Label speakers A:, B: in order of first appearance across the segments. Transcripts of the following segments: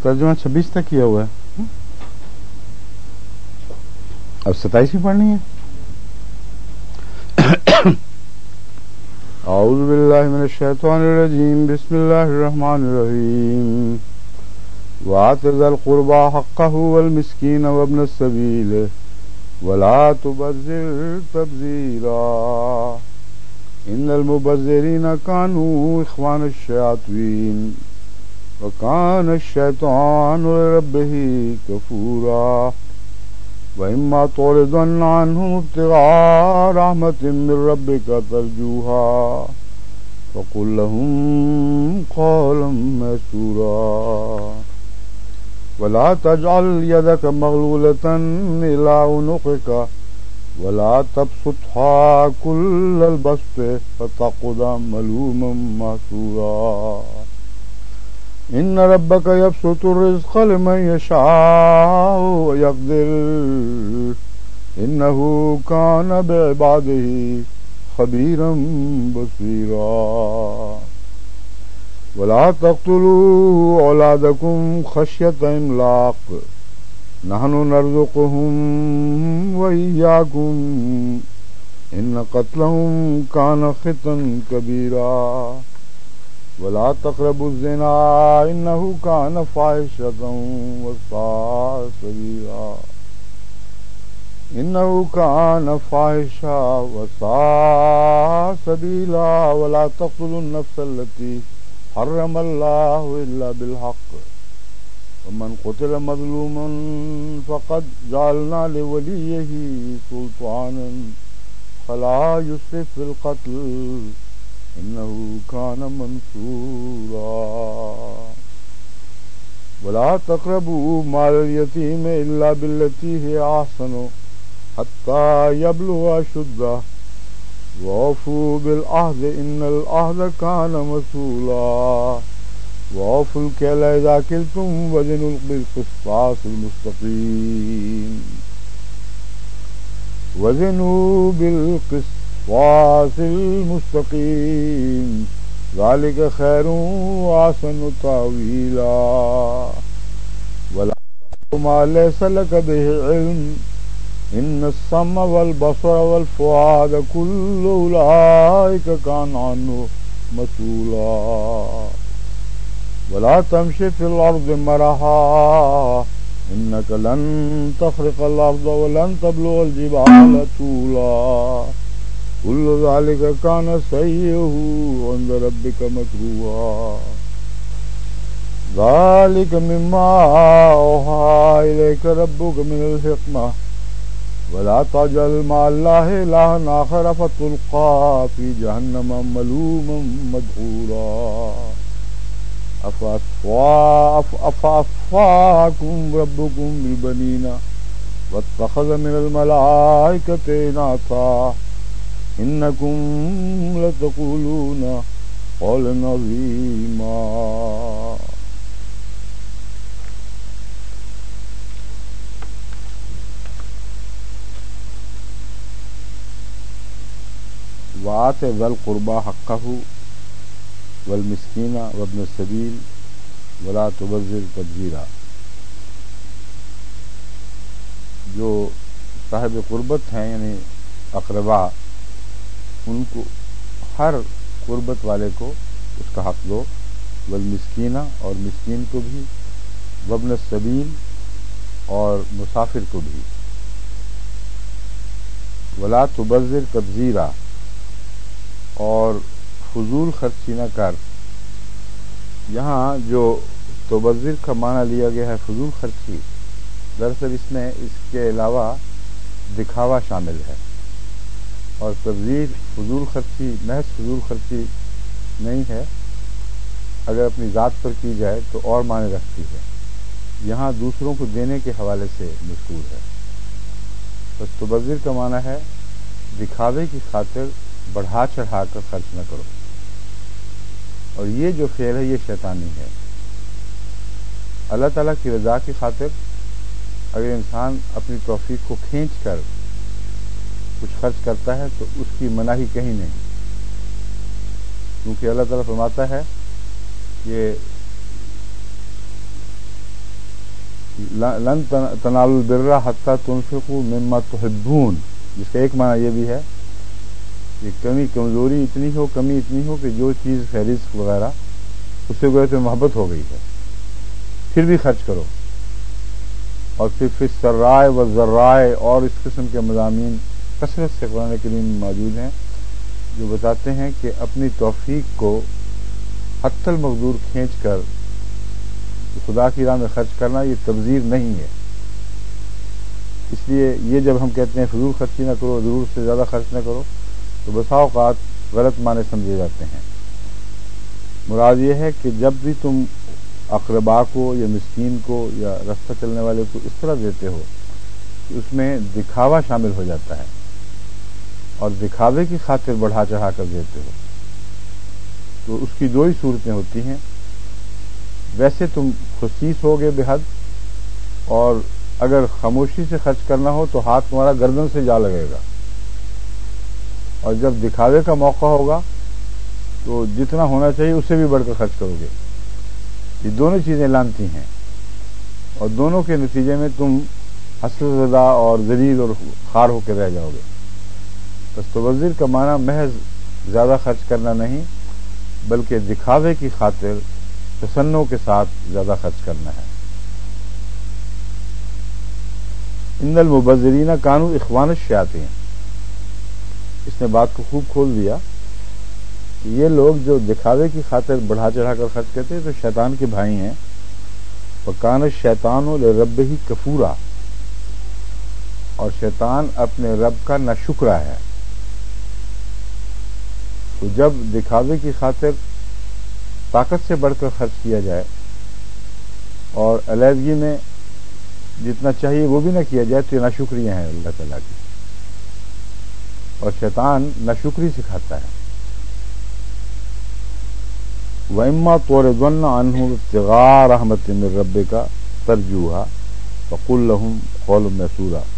A: ترجمہ 26 تک کیا ہوا ہے، اب 27 پڑھنی ہے. اعوذ باللہ من الشیطان الرجیم، بسم اللہ الرحمن الرحیم. وآت ذا القربى حقه والمسکین وابن السبیل ولا تبذر تبذیرا ان المبذرین كانوا اخوان الشیاطین وكان الشيطان لربه كفورا وإما تعرضن عنهم ابتغاء رحمة من ربك ترجوها فقل لهم قولا ميسورا ولا تجعل يدك مغلولة إلى عنقك ولا تبسطها كل البسط فتقعد ملوما محسورا ان ربك يبسط الرزق لمن يشاء ويقدر انه كان بعباده خبيرا بصيرا ولا تقتلوا اولادكم خشية املاق نحن نرزقهم واياكم ان قتلهم كان خطئا كبيرا ولا تقربوا الزنا انه كان فاحشة وساء سبيلا انه كان فاحشة وساء سبيلا ولا تقتلوا النفس التي حرم الله الا بالحق ومن قتل مظلوما فقد جعلنا لوليه سلطانا فلا يسرف في القتل انه كان منصورا ولا تقربوا مال اليتيم الا بالتي هي احسن حتى يبلغ اشده واوفوا بالعهد ان العهد كان مسؤولا واوفوا الكيل اذا كلتم وزنوا بالقسطاس المستقيم وزنوا بالقسطاس المستقيم ذلك خير وأحسن تأويلا ولا تقف ما ليس لك به علم إن السمع والبصر والفؤاد كل أولئك كان عنه مسؤولا ولا تمشي في الأرض مرحا إنك لن تخرق الأرض ولن تبلغ الجبال طولا كل ذلك كان سيئه عند ربك مكروها ذلك مما أوحى إليك ربك من الحكمة ولا تجعل مع الله إلها آخر فتلقى في جهنم ملوما مدحورا أفأصفاكم ربكم بالبنين واتخذ من الملائكة إناثا انکم لتقولون قولا عظیما. وآت ذا القربى حقه والمسکین وابن السبیل ولا تبذر تبذیرا. جو صاحب قربت ہیں یعنی اقربا، ان کو ہر قربت والے کو اس کا حق دو، والمسکینہ اور مسکین کو بھی، وابن السبیل اور مسافر کو بھی. ولا تبذر تبذیرا، اور فضول خرچی نہ کر. یہاں جو تبذر کا معنی لیا گیا ہے فضول خرچی، دراصل اس میں اس کے علاوہ دکھاوا شامل ہے، اور تبذیر فضول خرچی محض فضول خرچی نہیں ہے، اگر اپنی ذات پر کی جائے تو اور معنی رکھتی ہے. یہاں دوسروں کو دینے کے حوالے سے مذکور ہے. بس تبذر کا معنی ہے دکھاوے کی خاطر بڑھا چڑھا کر خرچ نہ کرو، اور یہ جو فعل ہے یہ شیطانی ہے. اللہ تعالیٰ کی رضا کی خاطر اگر انسان اپنی توفیق کو کھینچ کر کچھ خرچ کرتا ہے تو اس کی مناہی کہیں نہیں، کیونکہ اللہ تعالیٰ فرماتا ہے کہ لن تنالوا البر حتى تنفقوا مما تحبون، جس کا ایک معنی یہ بھی ہے کہ کمزوری اتنی ہو کہ جو چیز رزق وغیرہ اس سے گویا تو محبت ہو گئی ہے، پھر بھی خرچ کرو. اور پھر السرائے والضرائے اور اس قسم کے مضامین کثرت سے قرآن کریم میں موجود ہیں جو بتاتے ہیں کہ اپنی توفیق کو حتی المقدور کھینچ کر خدا کی راہ میں خرچ کرنا یہ تبذیر نہیں ہے. اس لیے یہ جب ہم کہتے ہیں فضول خرچی نہ کرو، ضرورت سے زیادہ خرچ نہ کرو، تو بسا اوقات غلط معنی سمجھے جاتے ہیں. مراد یہ ہے کہ جب بھی تم اقربا کو یا مسکین کو یا رستہ چلنے والے کو اس طرح دیتے ہو کہ اس میں دکھاوا شامل ہو جاتا ہے اور دکھاوے کی خاطر بڑھا چڑھا کر دیتے ہو، تو اس کی دو ہی صورتیں ہوتی ہیں. ویسے تم خصیص ہوگے بے حد، اور اگر خاموشی سے خرچ کرنا ہو تو ہاتھ تمہارا گردن سے جا لگے گا، اور جب دکھاوے کا موقع ہوگا تو جتنا ہونا چاہیے اس سے بھی بڑھ کر خرچ کرو گے. یہ دونوں چیزیں لانتی ہیں اور دونوں کے نتیجے میں تم حسرت زدہ اور ذلیل اور خوار ہو کے رہ جاؤ گے. بس تبذر کا معنی محض زیادہ خرچ کرنا نہیں بلکہ دکھاوے کی خاطر تسنع کے ساتھ زیادہ خرچ کرنا ہے. ان المبذرین کانوا اخوان الشیاطین، اس نے بات کو خوب کھول دیا کہ یہ لوگ جو دکھاوے کی خاطر بڑھا چڑھا کر خرچ کرتے ہیں تو شیطان کے بھائی ہیں. وکان الشیطان لربہ کفورا، اور شیطان اپنے رب کا ناشکرا ہے. تو جب دکھاوے کی خاطر طاقت سے بڑھ کر خرچ کیا جائے اور علیحدگی میں جتنا چاہیے وہ بھی نہ کیا جائے تو یہ ناشکریاں ہیں اللہ تعالیٰ کی، اور شیطان ناشکری سکھاتا ہے. وَإِمَّا تُعْرِضَنَّ عَنْهُمْ ابْتِغَاءَ رَحْمَةٍ مِّن رَّبِّكَ تَرْجُوهَا فَقُل لَّهُمْ قَوْلًا مَّيْسُورًا.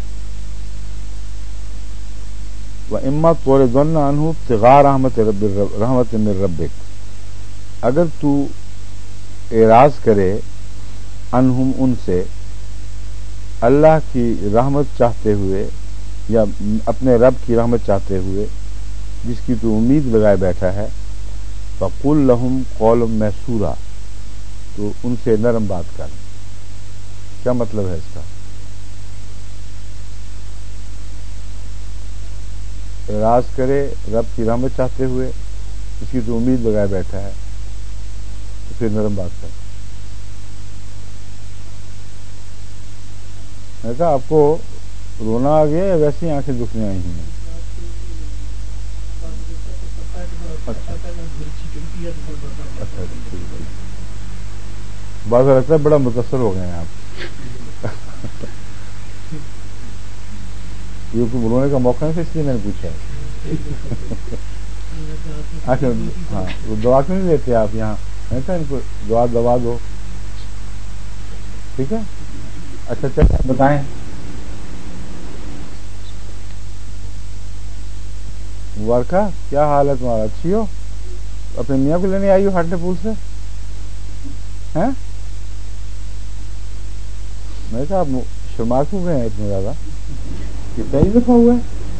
A: وَإِمَّا تُعْرِضَنَّ عَنْهُ ابْتِغَاءَ رَحْمَةٍ مِّن رَّبِّكَ، اگر تو اعراض کرے عنہم ان سے اللہ کی رحمت چاہتے ہوئے یا اپنے رب کی رحمت چاہتے ہوئے جس کی تو امید لگائے بیٹھا ہے، فَقُل لَّهُمْ قَوْلًا مَّيْسُورًا، تو ان سے نرم بات کر. کیا مطلب ہے اس کا؟ اعراض کرے رب کی رحمت چاہتے ہوئے جس کی تو امید لگائے بیٹھا ہے تو پھر نرم بات کر. میں کہا آپ کو رونا آ گیا یا ویسی آنکھیں دکھنے آئی ہیں؟ اچھا بعض لگتا ہے بڑا متاثر ہو گئے ہیں آپ. یہ کوئی رونے کا موقع نہیں تھا اس لیے میں نے پوچھا. ہاں وہ دعا کیوں نہیں لیتے آپ یہاں؟ میں کہا ان کو دعا دوا دو. ٹھیک ہے اچھا چلیں بتائیں. مبارکہ کیا حال ہے تمہارا؟ اچھی ہو؟ اپنے میاں کو لینے آئی ہو ہاٹنے پول سے؟ ہیں میں کہا آپ شرما کیوں گئے ہیں اتنے زیادہ؟ یہ پہلی دفعہ ہوا ہے؟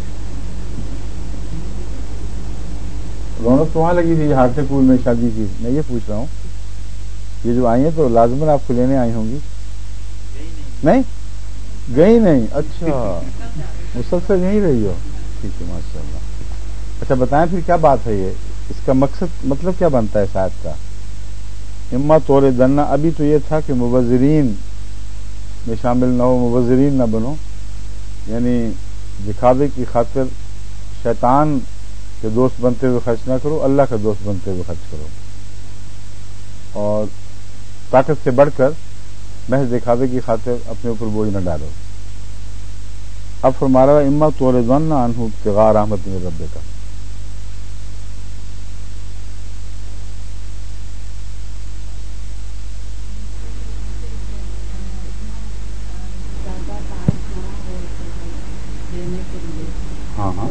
A: رونق تو وہاں لگی تھی ہاٹنے پول میں شادی کی. میں یہ پوچھ رہا ہوں یہ جو آئی ہیں تو لازماً آپ کو لینے آئی ہوں گی؟ نہیں گئی نہیں. اچھا مسلسل یہیں رہی ہو. ٹھیک ہے ماشاء اللہ. اچھا بتائیں پھر کیا بات ہے؟ یہ اس کا مقصد مطلب کیا بنتا ہے شاید کا؟ اما طور دنہ ابھی تو یہ تھا کہ مبذرین میں شامل نہ ہو، مبذرین نہ بنو، یعنی دکھاوے کی خاطر شیطان کے دوست بنتے ہوئے خرچ نہ کرو، اللہ کا دوست بنتے ہوئے خرچ کرو، اور طاقت سے بڑھ کر محض دکھاوے کی خاطر اپنے اوپر بوجھ نہ ڈالو. اب فرما رہا ہے اما تعرضن عنہ ابتغاء رحمت من ربک. ہاں ہاں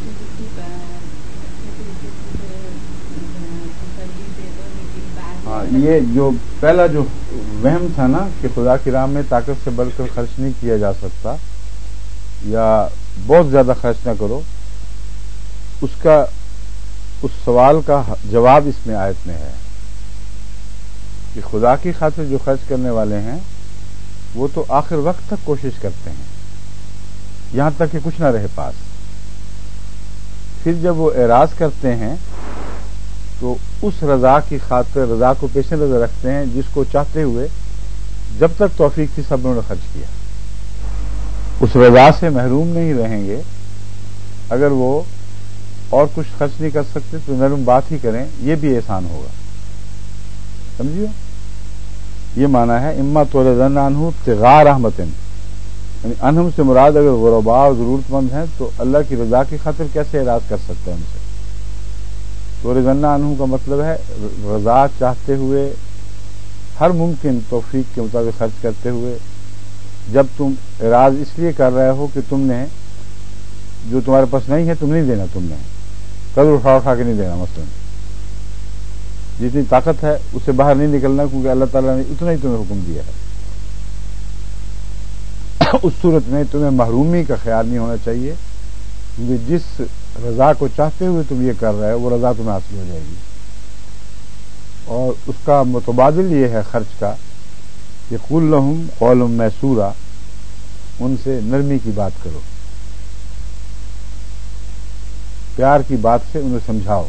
A: ہاں یہ جو پہلا جو وہم تھا نا کہ خدا کی راہ میں طاقت سے بڑھ کر خرچ نہیں کیا جا سکتا یا بہت زیادہ خرچ نہ کرو، اس سوال کا جواب اس میں آیت میں ہے کہ خدا کی خاطر جو خرچ کرنے والے ہیں وہ تو آخر وقت تک کوشش کرتے ہیں، یہاں تک کہ کچھ نہ رہے پاس. پھر جب وہ اعراض کرتے ہیں تو اس رضا کی خاطر رضا کو پیش نظر رکھتے ہیں جس کو چاہتے ہوئے جب تک توفیق تھی سب انہوں نے خرچ کیا. اس رضا سے محروم نہیں رہیں گے. اگر وہ اور کچھ خرچ نہیں کر سکتے تو نرم بات ہی کریں، یہ بھی احسان ہوگا. سمجھیے، یہ معنی ہے اما تورضن عنہ ابتغاء رحمتن، یعنی انہم سے مراد اگر غرباء اور ضرورت مند ہیں تو اللہ کی رضا کی خاطر کیسے اعراض کر سکتے ہیں ان سے. تورضن عنہ کا مطلب ہے رضا چاہتے ہوئے ہر ممکن توفیق کے مطابق خرچ کرتے ہوئے. جب تم اعراض اس لیے کر رہے ہو کہ تم نے جو تمہارے پاس نہیں ہے تم نہیں دینا، تم نے قدر اٹھا کے نہیں دینا. مثلا جتنی طاقت ہے اس سے باہر نہیں نکلنا، کیونکہ اللہ تعالیٰ نے اتنا ہی تمہیں حکم دیا ہے. اس صورت میں تمہیں محرومی کا خیال نہیں ہونا چاہیے، کیونکہ جس رضا کو چاہتے ہوئے تم یہ کر رہے ہو وہ رضا تمہیں حاصل ہو جائے گی. اور اس کا متبادل یہ ہے خرچ کا کہ قل لہم قولا میسورا، ان سے نرمی کی بات کرو، پیار کی بات سے انہیں سمجھاؤ.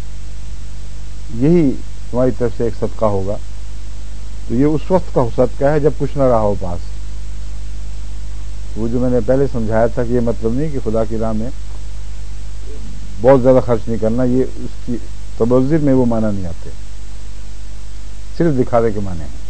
A: یہی تمہاری طرف سے ایک صدقہ ہوگا. تو یہ اس وقت کا صدقہ ہے جب کچھ نہ رہا ہو پاس. وہ جو میں نے پہلے سمجھایا تھا کہ یہ مطلب نہیں کہ خدا کی راہ میں بہت زیادہ خرچ نہیں کرنا، یہ اس کی تبذر میں وہ معنی نہیں آتے، صرف دکھاوے کے معنی ہیں.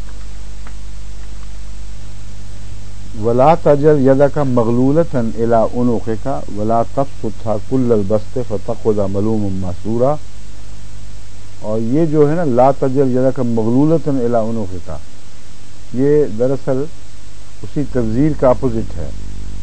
A: ولا تجر یدک مغلولۃ الی عنقک ولا تبسطها کل البسط فتقعد ملوما محسورا. اور یہ جو ہے نا لا تجر یدک مغلولۃ الی عنقک، یہ دراصل اسی تبذیر کا اپوزٹ ہے.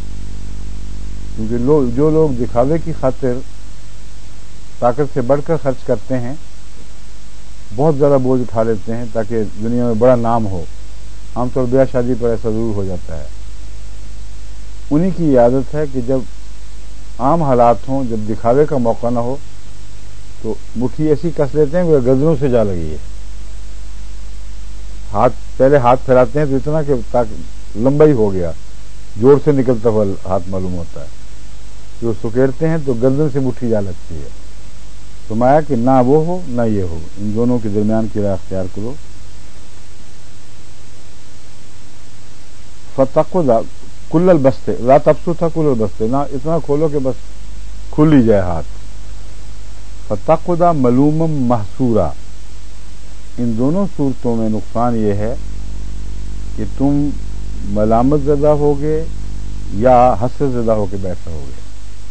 A: کیونکہ جو لوگ دکھاوے کی خاطر طاقت سے بڑھ کر خرچ کرتے ہیں، بہت زیادہ بوجھ اٹھا لیتے ہیں تاکہ دنیا میں بڑا نام ہو. عام طور بیاہ شادی پر ایسا ضرور ہو جاتا ہے. انہی کی یہ عادت ہے کہ جب عام حالات ہوں، جب دکھاوے کا موقع نہ ہو تو مٹھی ایسی کس لیتے ہیں کہ گردنوں سے جا لگی ہے. پہلے ہاتھ پھیلاتے ہیں تو اتنا کہ لمبا ہی ہو گیا، جوڑ سے نکلتا ہوا ہاتھ معلوم ہوتا ہے. جو سکیڑتے ہیں تو گردن سے مٹھی جا لگتی ہے. فرمایا کہ نہ وہ ہو نہ یہ ہو، ان دونوں کے درمیان کی راہ اختیار کرو. فتقعد کل البسط لا تبسطها کل البسط، نہ اتنا کھولو کہ بس کھل ہی جائے ہاتھ. فتقعد ملوما محسورا. ان دونوں صورتوں میں نقصان یہ ہے کہ تم ملامت زدہ ہوگے یا حسرت زدہ ہو کے بیٹھ رہو گے.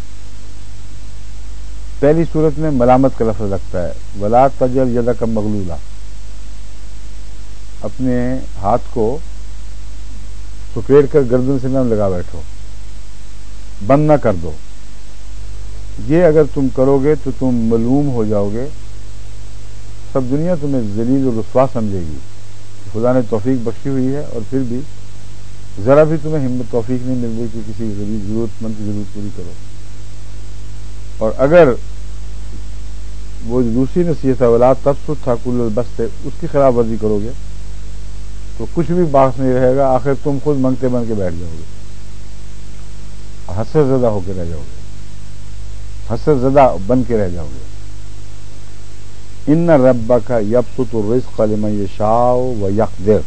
A: پہلی صورت میں ملامت کا لفظ لگتا ہے، ولا تجر یدک مغلولا، اپنے ہاتھ کو سکیڑ کر گردن سے نہ لگا بیٹھو، بند نہ کر دو. یہ اگر تم کرو گے تو تم ملوم ہو جاؤ گے، سب دنیا تمہیں ذلیل و رسوا سمجھے گی. خدا نے توفیق بخشی ہوئی ہے اور پھر بھی ذرا بھی تمہیں ہمت توفیق نہیں مل رہی کہ کسی غریب ضرورت مند کی ضرورت پوری کرو. اور اگر وہ دوسری نصیحت ولا تبسطها کل البسط، اس کی خلاف ورزی کرو گے تو کچھ بھی باعث نہیں رہے گا. آخر تم خود منگتے بن کے بیٹھ جاؤ گے، حسرت زدہ ہو کے رہ جاؤ گے، حسرت زدہ بن کے رہ جاؤ گے. ان ربک یبسط الرزق لمن یشاء ویقدر.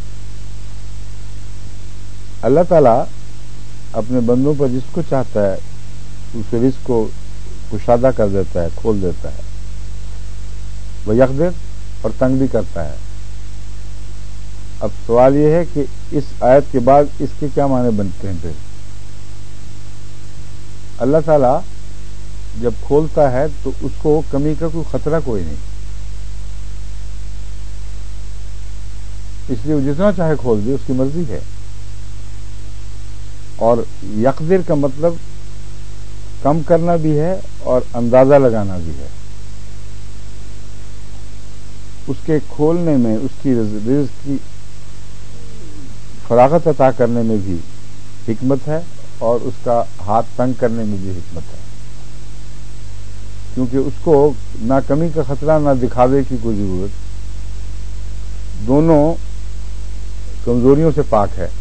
A: اللہ تعالیٰ اپنے بندوں پر جس کو چاہتا ہے اس رزق کو کشادہ کر دیتا ہے، کھول دیتا ہے. ویقدر، اور تنگ بھی کرتا ہے. اب سوال یہ ہے کہ اس آیت کے بعد اس کے کیا معنی بنتے ہیں؟ پھر اللہ تعالیٰ جب کھولتا ہے تو اس کو کمی کا کوئی خطرہ کوئی نہیں، اس لیے وہ جتنا چاہے کھول دے، اس کی مرضی ہے. اور یقدر کا مطلب کم کرنا بھی ہے اور اندازہ لگانا بھی ہے. اس کے کھولنے میں، اس کی رزق کی فراغت عطا کرنے میں بھی حکمت ہے، اور اس کا ہاتھ تنگ کرنے میں بھی حکمت ہے، کیونکہ اس کو نہ کمی کا خطرہ نہ دکھاوے کی کوئی ضرورت، دونوں کمزوریوں سے پاک ہے۔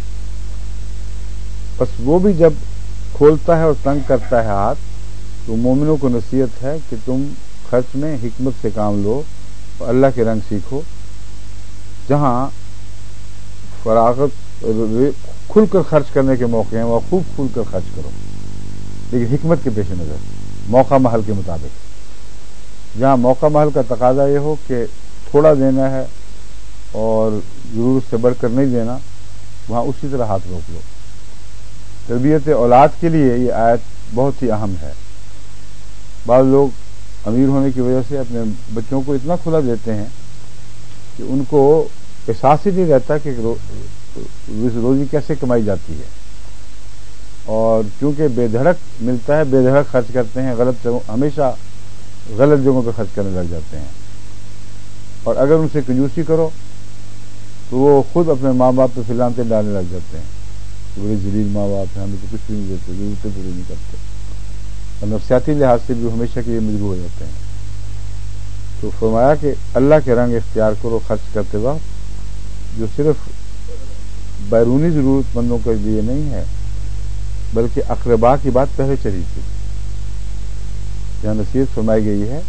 A: بس وہ بھی جب کھولتا ہے اور تنگ کرتا ہے ہاتھ، تو مومنوں کو نصیحت ہے کہ تم خرچ میں حکمت سے کام لو اور اللہ کے رنگ سیکھو، جہاں فراغت کھل کر خرچ کرنے کے موقع ہیں وہاں خوب کھل کر خرچ کرو، لیکن حکمت کے پیش نظر، موقع محل کے مطابق۔ جہاں موقع محل کا تقاضا یہ ہو کہ تھوڑا دینا ہے اور ضرورت سے بڑھ کر نہیں دینا، وہاں اسی طرح ہاتھ روک لو۔ تربیت اولاد کے لیے یہ آیت بہت ہی اہم ہے۔ بعض لوگ امیر ہونے کی وجہ سے اپنے بچوں کو اتنا کھلا دیتے ہیں کہ ان کو احساس ہی نہیں رہتا کہ روزی کیسے کمائی جاتی ہے، اور چونکہ بے دھڑک ملتا ہے بے دھڑک خرچ کرتے ہیں، ہمیشہ غلط جگہوں پہ خرچ کرنے لگ جاتے ہیں، اور اگر ان سے کنجوسی کرو تو وہ خود اپنے ماں باپ پہ فلانتے ڈالنے لگ جاتے ہیں، بڑے ذلیل ماں باپ ہیں، ہمیں تو کچھ بھی نہیں دیتے، ضرورتیں پوری نہیں کرتے، اور نفسیاتی لحاظ سے بھی ہمیشہ کے لیے مجبور ہو جاتے ہیں۔ تو فرمایا کہ اللہ کے رنگ اختیار کرو خرچ کرتے وقت، جو صرف بیرونی ضرورت مندوں کے لیے نہیں ہے بلکہ اقربا کی بات پہلے چلی تھی، جہاں نصیحت فرمائی گئی ہے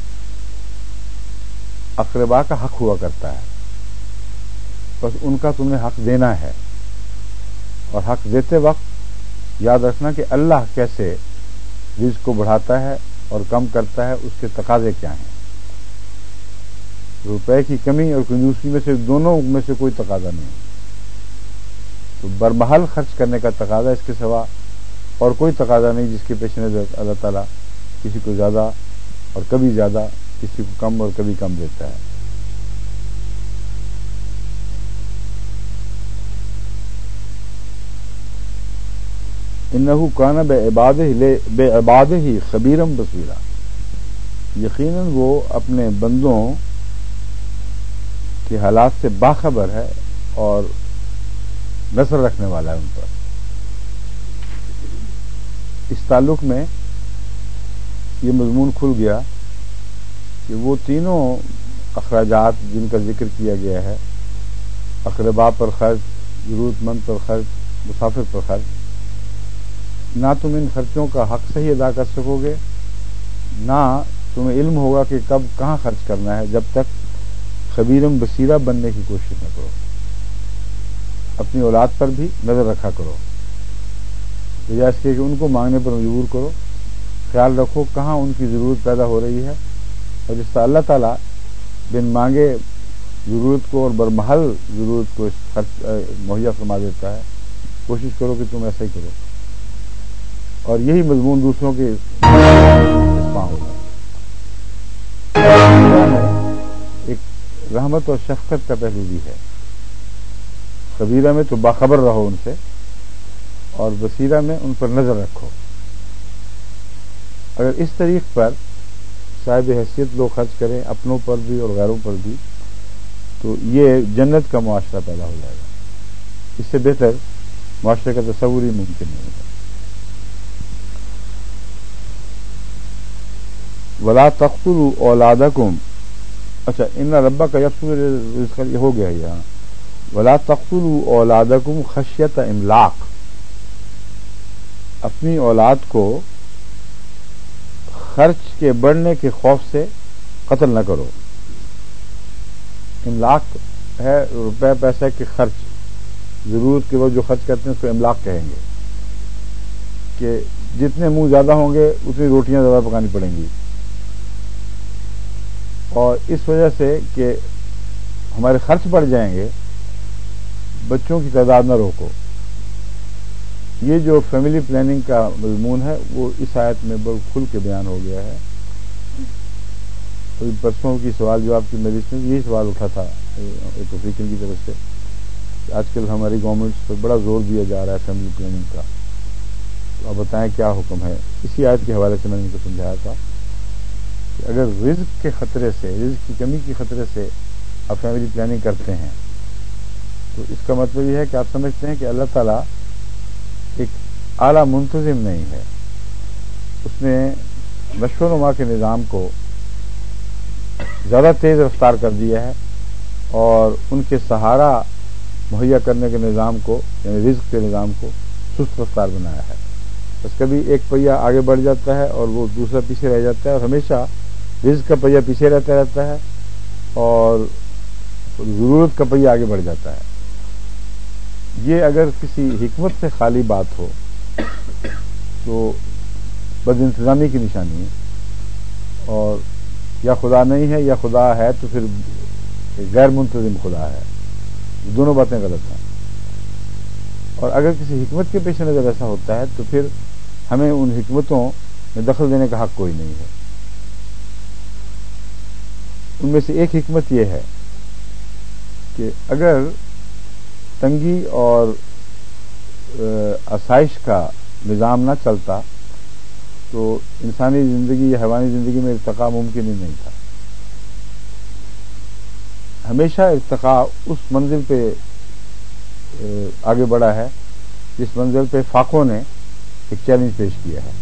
A: اقربا کا حق ہوا کرتا ہے، بس ان کا تم نے حق دینا ہے، اور حق دیتے وقت یاد رکھنا کہ اللہ کیسے رزق کو بڑھاتا ہے اور کم کرتا ہے، اس کے تقاضے کیا ہیں۔ روپے کی کمی اور کنجوسی میں سے دونوں میں سے کوئی تقاضا نہیں، تو برمحل خرچ کرنے کا تقاضا، اس کے سوا اور کوئی تقاضا نہیں جس کے پیش نظر اللہ تعالیٰ کسی کو زیادہ اور کبھی زیادہ، کسی کو کم اور کبھی کم دیتا ہے۔ انہو کان بعبادہ خبیرم بصیرا، یقیناً وہ اپنے بندوں کے حالات سے باخبر ہے اور نظر رکھنے والا ہے ان پر۔ اس تعلق میں یہ مضمون کھل گیا کہ وہ تینوں اخراجات جن کا ذکر کیا گیا ہے، اقربا پر خرچ، ضرورت مند پر خرچ، مسافر پر خرچ، نہ تم ان خرچوں کا حق صحیح ادا کر سکو گے، نہ تمہیں علم ہوگا کہ کب کہاں خرچ کرنا ہے، جب تک خبیرم بصیرہ بننے کی کوشش نہ کرو۔ اپنی اولاد پر بھی نظر رکھا کرو، بجائے اس کے کہ ان کو مانگنے پر مجبور کرو، خیال رکھو کہاں ان کی ضرورت پیدا ہو رہی ہے، اور جس طرح اللہ تعالیٰ بن مانگے ضرورت کو اور برمحل ضرورت کو مہیا فرما دیتا ہے، کوشش کرو کہ تم ایسا ہی کرو، اور یہی مضمون دوسروں کے اسماں ہوگا۔ ایک رحمت اور شفقت کا پہلو بھی ہے، خبیرہ میں تو باخبر رہو ان سے، اور بصیرہ میں ان پر نظر رکھو۔ اگر اس طریق پر صاحب حیثیت لوگ خرچ کریں اپنوں پر بھی اور غیروں پر بھی، تو یہ جنت کا معاشرہ پیدا ہو جائے گا، اس سے بہتر معاشرے کا تصور ہی ممکن نہیں ہوگا۔ ولا تقتلوا اولادکم، اچھا ان ربک یبسط الرزق یہ ہو گیا یہاں، ولا تقتلوا اولادکم خشیۃ املاق، اپنی اولاد کو خرچ کے بڑھنے کے خوف سے قتل نہ کرو۔ املاق ہے روپے پیسے کے خرچ، ضرورت کے وقت جو خرچ کرتے ہیں اس کو املاق کہیں گے، کہ جتنے منہ زیادہ ہوں گے اتنی روٹیاں زیادہ پکانی پڑیں گی، اور اس وجہ سے کہ ہمارے خرچ بڑھ جائیں گے، بچوں کی تعداد نہ روکو۔ یہ جو فیملی پلاننگ کا مضمون ہے وہ اس آیت میں بہت کھل کے بیان ہو گیا ہے۔ پرسوں کی سوال جواب کی مجلس میں یہی سوال اٹھا تھا ایک افریقن کی طرف سے، کہ آج کل ہماری گورنمنٹ پر بڑا زور دیا جا رہا ہے فیملی پلاننگ کا، تو آپ بتائیں کیا حکم ہے۔ اسی آیت کے حوالے سے میں نے ان کو سمجھایا تھا کہ اگر رزق کے خطرے سے، رزق کی کمی کے خطرے سے آپ فیملی پلاننگ کرتے ہیں تو اس کا مطلب یہ ہے کہ آپ سمجھتے ہیں کہ اللہ تعالیٰ ایک اعلیٰ منتظم نہیں ہے، اس نے نشو و نما کے نظام کو زیادہ تیز رفتار کر دیا ہے اور ان کے سہارا مہیا کرنے کے نظام کو یعنی رزق کے نظام کو سست رفتار بنایا ہے۔ بس کبھی ایک پہیہ آگے بڑھ جاتا ہے اور وہ دوسرا پیچھے رہ جاتا ہے، اور ہمیشہ رزق کا پہیہ پیچھے رہتا ہے اور ضرورت کا پہیہ آگے بڑھ جاتا ہے۔ یہ اگر کسی حکمت سے خالی بات ہو تو بد انتظامی کی نشانی ہے، اور یا خدا نہیں ہے یا خدا ہے تو پھر غیر منتظم خدا ہے، دونوں باتیں غلط ہیں۔ اور اگر کسی حکمت کے پیش نظر ایسا ہوتا ہے تو پھر ہمیں ان حکمتوں میں دخل دینے کا حق کوئی نہیں ہے۔ ان میں سے ایک حکمت یہ ہے کہ اگر تنگی اور آسائش کا نظام نہ چلتا تو انسانی زندگی یا حیوانی زندگی میں ارتقاء ممکن ہی نہیں تھا۔ ہمیشہ ارتقاء اس منزل پہ آگے بڑھا ہے جس منزل پہ فاقوں نے ایک چیلنج پیش کیا ہے۔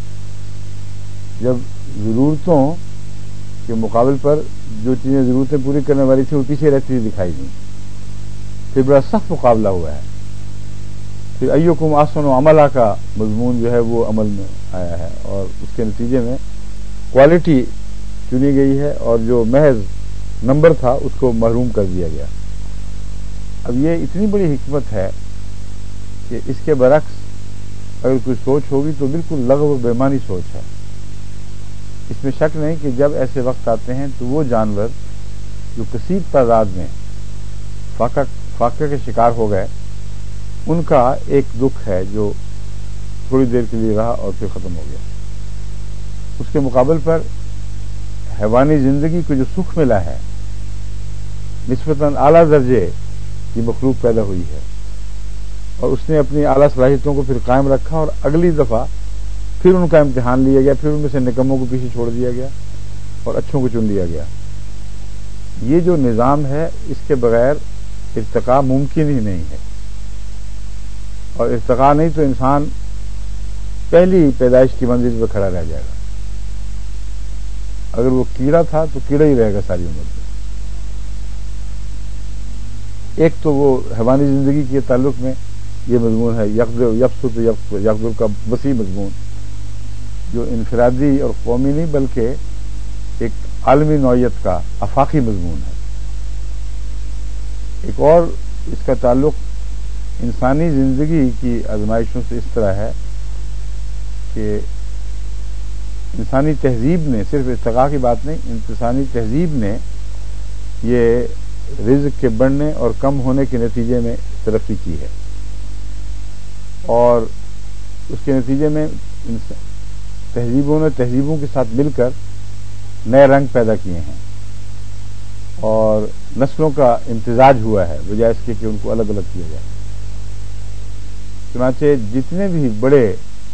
A: جب ضرورتوں کے مقابل پر جو چیزیں ضرورتیں پوری کرنے والی تھیں وہ پیچھے رہتی ہوئی دکھائی دیں، پھر بڑا سخت مقابلہ ہوا ہے، پھر ایکم احسن عملا کا مضمون جو ہے وہ عمل میں آیا ہے، اور اس کے نتیجے میں کوالٹی چنی گئی ہے اور جو محض نمبر تھا اس کو محروم کر دیا گیا۔ اب یہ اتنی بڑی حکمت ہے کہ اس کے برعکس اگر کوئی سوچ ہوگی تو بالکل لغو و بےمانی سوچ ہے۔ اس میں شک نہیں کہ جب ایسے وقت آتے ہیں تو وہ جانور جو کثیر تعداد میں فاقہ کے شکار ہو گئے ان کا ایک دکھ ہے جو تھوڑی دیر کے لیے رہا اور پھر ختم ہو گیا۔ اس کے مقابل پر حیوانی زندگی کو جو سکھ ملا ہے، نسبتاً اعلیٰ درجے کی مخلوق پیدا ہوئی ہے اور اس نے اپنی اعلیٰ صلاحیتوں کو پھر قائم رکھا، اور اگلی دفعہ پھر ان کا امتحان لیا گیا، پھر ان میں سے نکموں کو پیچھے چھوڑ دیا گیا اور اچھوں کو چن لیا گیا۔ یہ جو نظام ہے اس کے بغیر ارتقاء ممکن ہی نہیں ہے، اور ارتقاء نہیں تو انسان پہلی پیدائش کی منزل پہ کھڑا رہ جائے گا۔ اگر وہ کیڑا تھا تو کیڑا ہی رہے گا ساری عمر میں۔ ایک تو وہ حیوانی زندگی کے تعلق میں یہ مضمون ہے یبسط یقدر کا وسیع مضمون، جو انفرادی اور قومی نہیں بلکہ ایک عالمی نوعیت کا آفاقی مضمون ہے۔ ایک اور اس کا تعلق انسانی زندگی کی آزمائشوں سے اس طرح ہے کہ انسانی تہذیب نے، صرف ارتقاء کی بات نہیں، انسانی تہذیب نے یہ رزق کے بڑھنے اور کم ہونے کے نتیجے میں ترقی کی ہے، اور اس کے نتیجے میں تہذیبوں نے تہذیبوں کے ساتھ مل کر نئے رنگ پیدا کیے ہیں اور نسلوں کا امتزاج ہوا ہے بجائے اس کے کہ ان کو الگ الگ کیا جائے۔ چنانچہ جتنے بھی بڑے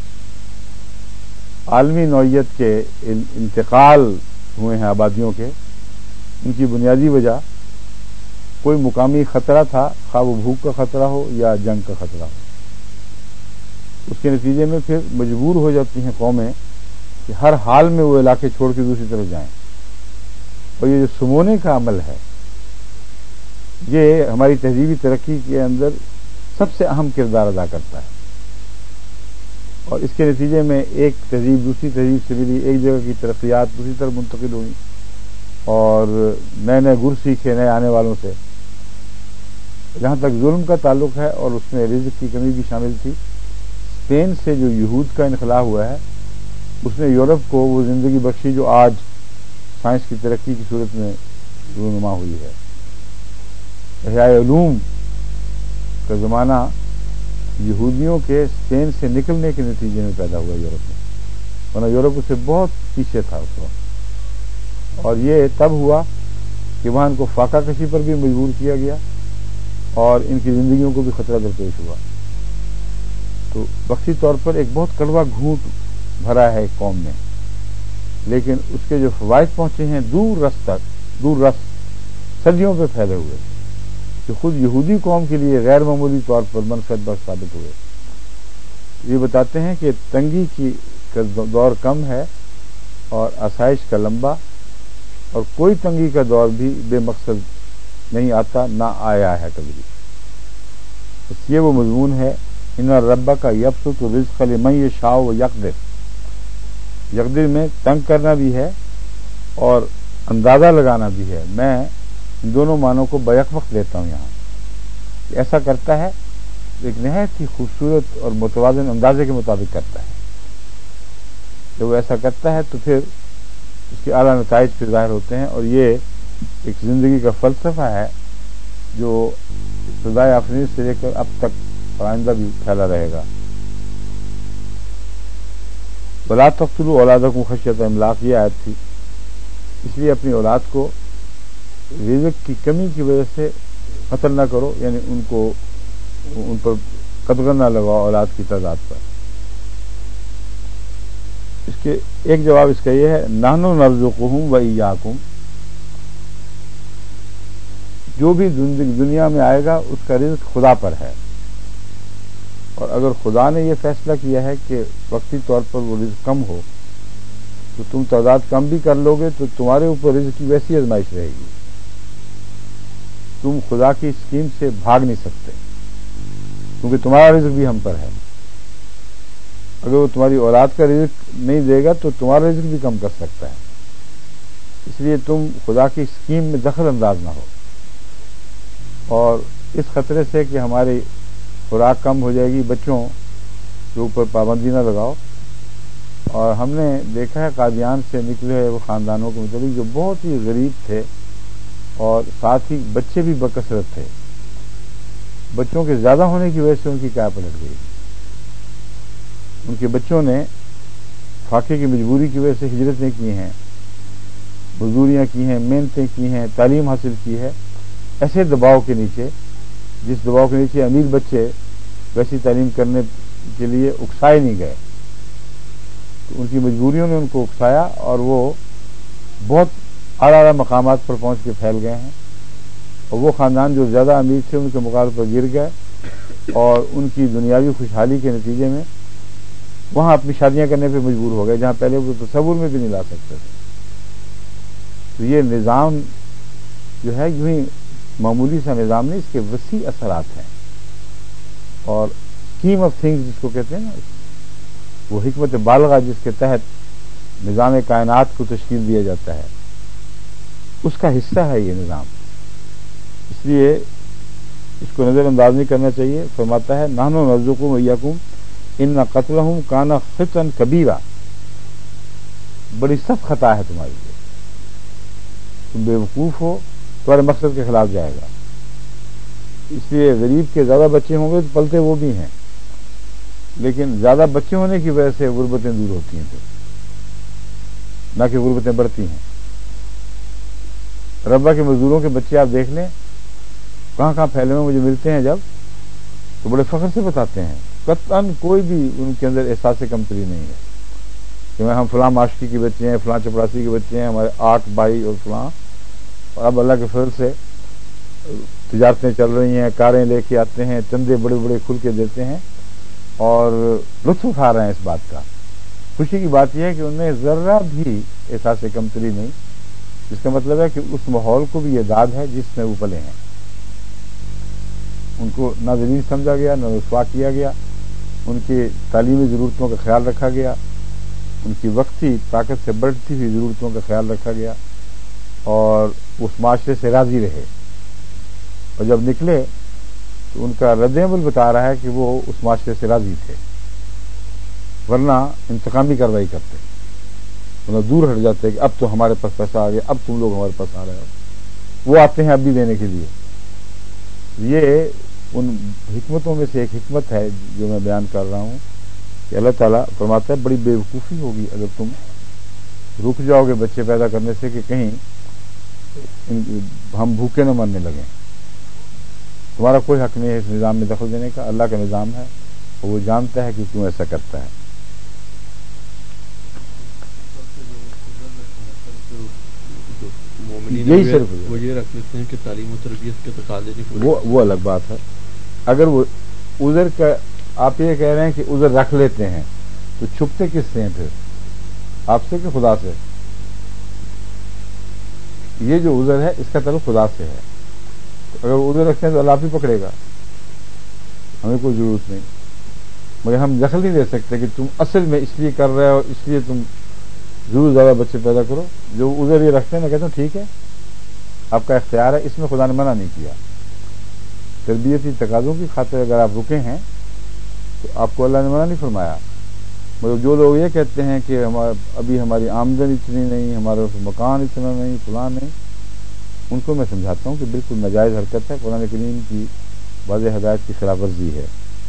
A: عالمی نوعیت کے انتقال ہوئے ہیں آبادیوں کے، ان کی بنیادی وجہ کوئی مقامی خطرہ تھا، خواہ وہ بھوک کا خطرہ ہو یا جنگ کا خطرہ ہو۔ اس کے نتیجے میں پھر مجبور ہو جاتی ہیں قومیں کہ ہر حال میں وہ علاقے چھوڑ کے دوسری طرف جائیں، اور یہ جو سمونے کا عمل ہے یہ ہماری تہذیبی ترقی کے اندر سب سے اہم کردار ادا کرتا ہے، اور اس کے نتیجے میں ایک تہذیب دوسری تہذیب سے ملی، ایک جگہ کی ترقیات دوسری طرف منتقل ہوئی اور نئے نئے گر سیکھے نئے آنے والوں سے۔ جہاں تک ظلم کا تعلق ہے اور اس میں رزق کی کمی بھی شامل تھی، اسپین سے جو یہود کا انخلا ہوا ہے اس نے یورپ کو وہ زندگی بخشی جو آج سائنس کی ترقی کی صورت میں رونما ہوئی ہے۔ احیاء علوم کا زمانہ یہودیوں کے اسپین سے نکلنے کے نتیجے میں پیدا ہوا یورپ میں، ورنہ یورپ اس سے بہت پیچھے تھا اس وقت، اور یہ تب ہوا کہ وہاں ان کو فاقہ کشی پر بھی مجبور کیا گیا اور ان کی زندگیوں کو بھی خطرہ درپیش ہوا۔ تو وقتی طور پر ایک بہت کڑوا گھونٹ بھرا ہے ایک قوم نے، لیکن اس کے جو فوائد پہنچے ہیں دور رس صدیوں پہ پھیلے ہوئے کہ خود یہودی قوم کے لیے غیر معمولی طور پر منفعت بخش ثابت ہوئے. یہ بتاتے ہیں کہ تنگی کا دور کم ہے اور آسائش کا لمبا، اور کوئی تنگی کا دور بھی بے مقصد نہیں آتا، نہ آیا ہے کبھی. بس یہ وہ مضمون ہے، ان ربک یبسط الرزق لمن یشاء ویقدر. یقدر میں تنگ کرنا بھی ہے اور اندازہ لگانا بھی ہے. میں ان دونوں معنوں کو بیک وقت لیتا ہوں یہاں. ایسا کرتا ہے ایک نہایت ہی خوبصورت اور متوازن اندازے کے مطابق کرتا ہے. جب وہ ایسا کرتا ہے تو پھر اس کے اعلیٰ نتائج پہ ظاہر ہوتے ہیں، اور یہ ایک زندگی کا فلسفہ ہے جو ابتدائے آفرین سے لے کر اب تک آئندہ بھی پھیلا رہے گا. ولا تقتلوا اولادکم خشیۃ املاق، یہ آیت تھی. اس لیے اپنی اولاد کو رزق کی کمی کی وجہ سے قتل نہ کرو، یعنی ان پر قدغن نہ لگاؤ اولاد کی تعداد پر. اس کے ایک جواب اس کا یہ ہے، نحن نرزقہم وإیاکم، جو بھی دنیا میں آئے گا اس کا رزق خدا پر ہے، اور اگر خدا نے یہ فیصلہ کیا ہے کہ وقتی طور پر وہ رزق کم ہو تو تم تعداد کم بھی کر لو گے تو تمہارے اوپر رزق کی ویسی آزمائش رہے گی. تم خدا کی اسکیم سے بھاگ نہیں سکتے کیونکہ تمہارا رزق بھی ہم پر ہے. اگر وہ تمہاری اولاد کا رزق نہیں دے گا تو تمہارا رزق بھی کم کر سکتا ہے. اس لیے تم خدا کی اسکیم میں دخل انداز نہ ہو، اور اس خطرے سے کہ ہماری خوراک کم ہو جائے گی بچوں کے اوپر پابندی نہ لگاؤ. اور ہم نے دیکھا ہے قادیان سے نکلے ہوئے وہ خاندانوں کے متعلق جو بہت ہی غریب تھے اور ساتھ ہی بچے بھی بکثرت تھے. بچوں کے زیادہ ہونے کی وجہ سے ان کی کیا پلٹ گئی. ان کے بچوں نے فاقے کی مجبوری کی وجہ سے ہجرتیں کی ہیں، مزدوریاں کی ہیں، محنتیں کی ہیں، تعلیم حاصل کی ہے، ایسے دباؤ کے نیچے جس دباؤ کے نیچے امیر بچے ویسی تعلیم کرنے کے لیے اکسائے نہیں گئے. تو ان کی مجبوریوں نے ان کو اکسایا اور وہ بہت اعلیٰ مقامات پر پہنچ کے پھیل گئے ہیں. اور وہ خاندان جو زیادہ امیر تھے ان کے مقابلے پر گر گئے اور ان کی دنیاوی خوشحالی کے نتیجے میں وہاں اپنی شادیاں کرنے پہ مجبور ہو گئے جہاں پہلے وہ تصور میں بھی نہیں لا سکتے تھے. تو یہ نظام جو ہے یوں ہی معمولی سا نظام نہیں، اس کے وسیع اثرات ہیں. اور اسکیم آف تھنگز جس کو کہتے ہیں نا، وہ حکمت بالغہ جس کے تحت نظام کائنات کو تشکیل دیا جاتا ہے، اس کا حصہ ہے یہ نظام. اس لیے اس کو نظر انداز نہیں کرنا چاہیے. فرماتا ہے نحن نرزقکم وإیاکم ان قتلہم کان خطأ کبیرا، بڑی سخت خطا ہے تمہاری لیے، تم بے وقوف ہو، تمہارے مقصد کے خلاف جائے گا. اس لیے غریب کے زیادہ بچے ہوں گے تو پلتے وہ بھی ہیں، لیکن زیادہ بچے ہونے کی وجہ سے غربتیں دور ہوتی ہیں نہ کہ غربتیں بڑھتی ہیں. ربا کے مزدوروں کے بچے آپ دیکھ لیں کہاں کہاں پھیلے ہوئے، مجھے ملتے ہیں جب تو بڑے فخر سے بتاتے ہیں، قطعاً کوئی بھی ان کے اندر احساس کمتری نہیں ہے کہ ہم فلاں معاشقی کے بچے ہیں، فلاں چپراسی کے بچے ہیں، ہمارے 8 بھائی اور فلاں. اور اب اللہ کے فضل سے تجارتیں چل رہی ہیں، کاریں لے کے آتے ہیں، چندے بڑے بڑے کھل کے دیتے ہیں اور لطف اٹھا رہے ہیں اس بات کا. خوشی کی بات یہ ہے کہ ان میں ذرہ بھی احساس کمتری نہیں، جس کا مطلب ہے کہ اس ماحول کو بھی یہ داد ہے جس میں وہ پلے ہیں. ان کو نہ ذلیل سمجھا گیا، نہ رسوا کیا گیا، ان کی تعلیمی ضرورتوں کا خیال رکھا گیا، ان کی وقتی طاقت سے بڑھتی ہوئی ضرورتوں کا خیال رکھا گیا، اور اس معاشرے سے راضی رہے. اور جب نکلے تو ان کا رد عمل بتا رہا ہے کہ وہ اس معاشرے سے راضی تھے، ورنہ انتقامی کارروائی کرتے، ورنہ دور ہٹ جاتے کہ اب تو ہمارے پاس پیسہ آ گیا، اب تم لوگ ہمارے پاس آ رہے ہو. وہ آتے ہیں اب بھی دینے کے لیے. یہ ان حکمتوں میں سے ایک حکمت ہے جو میں بیان کر رہا ہوں کہ اللہ تعالیٰ فرماتا ہے بڑی بے وقوفی ہوگی اگر تم رک جاؤ گے بچے پیدا کرنے سے کہ کہیں ہم بھوکے نہ مرنے لگیں. تمہارا کوئی حق نہیں ہے اس نظام میں دخل دینے کا، اللہ کا نظام ہے اور وہ جانتا ہے کہ کیوں ایسا کرتا ہے. یہی صرف
B: وہ یہ رکھ لیتے ہیں کہ تعلیم و تربیت کے تقاضے نہیں پورے،
A: وہ الگ بات ہے. اگر وہ عذر کا آپ یہ کہہ رہے ہیں کہ عذر رکھ لیتے ہیں تو چھپتے کس سے ہیں پھر؟ آپ سے کہ خدا سے؟ یہ جو عذر ہے اس کا تعلق خدا سے ہے. اگر وہ عذر رکھتے ہیں تو اللہ آپ ہی پکڑے گا، ہمیں کوئی ضرورت نہیں. مگر ہم دخل نہیں دے سکتے کہ تم اصل میں اس لیے کر رہے ہو، اس لیے تم ضرور زیادہ بچے پیدا کرو. جو عذر یہ رکھتے ہیں میں کہتا ہوں ٹھیک ہے، آپ کا اختیار ہے، اس میں خدا نے منع نہیں کیا. تربیتی تقاضوں کی خاطر اگر آپ رکے ہیں تو آپ کو اللہ نے منع نہیں فرمایا. مگر جو لوگ یہ کہتے ہیں کہ ابھی ہماری آمدن اتنی نہیں، ہمارا مکان اتنا نہیں، فلاں نہیں، ان کو میں سمجھاتا ہوں کہ بالکل ناجائز حرکت ہے، قرآن کریم کی واضح ہدایت کی خلاف ورزی ہے.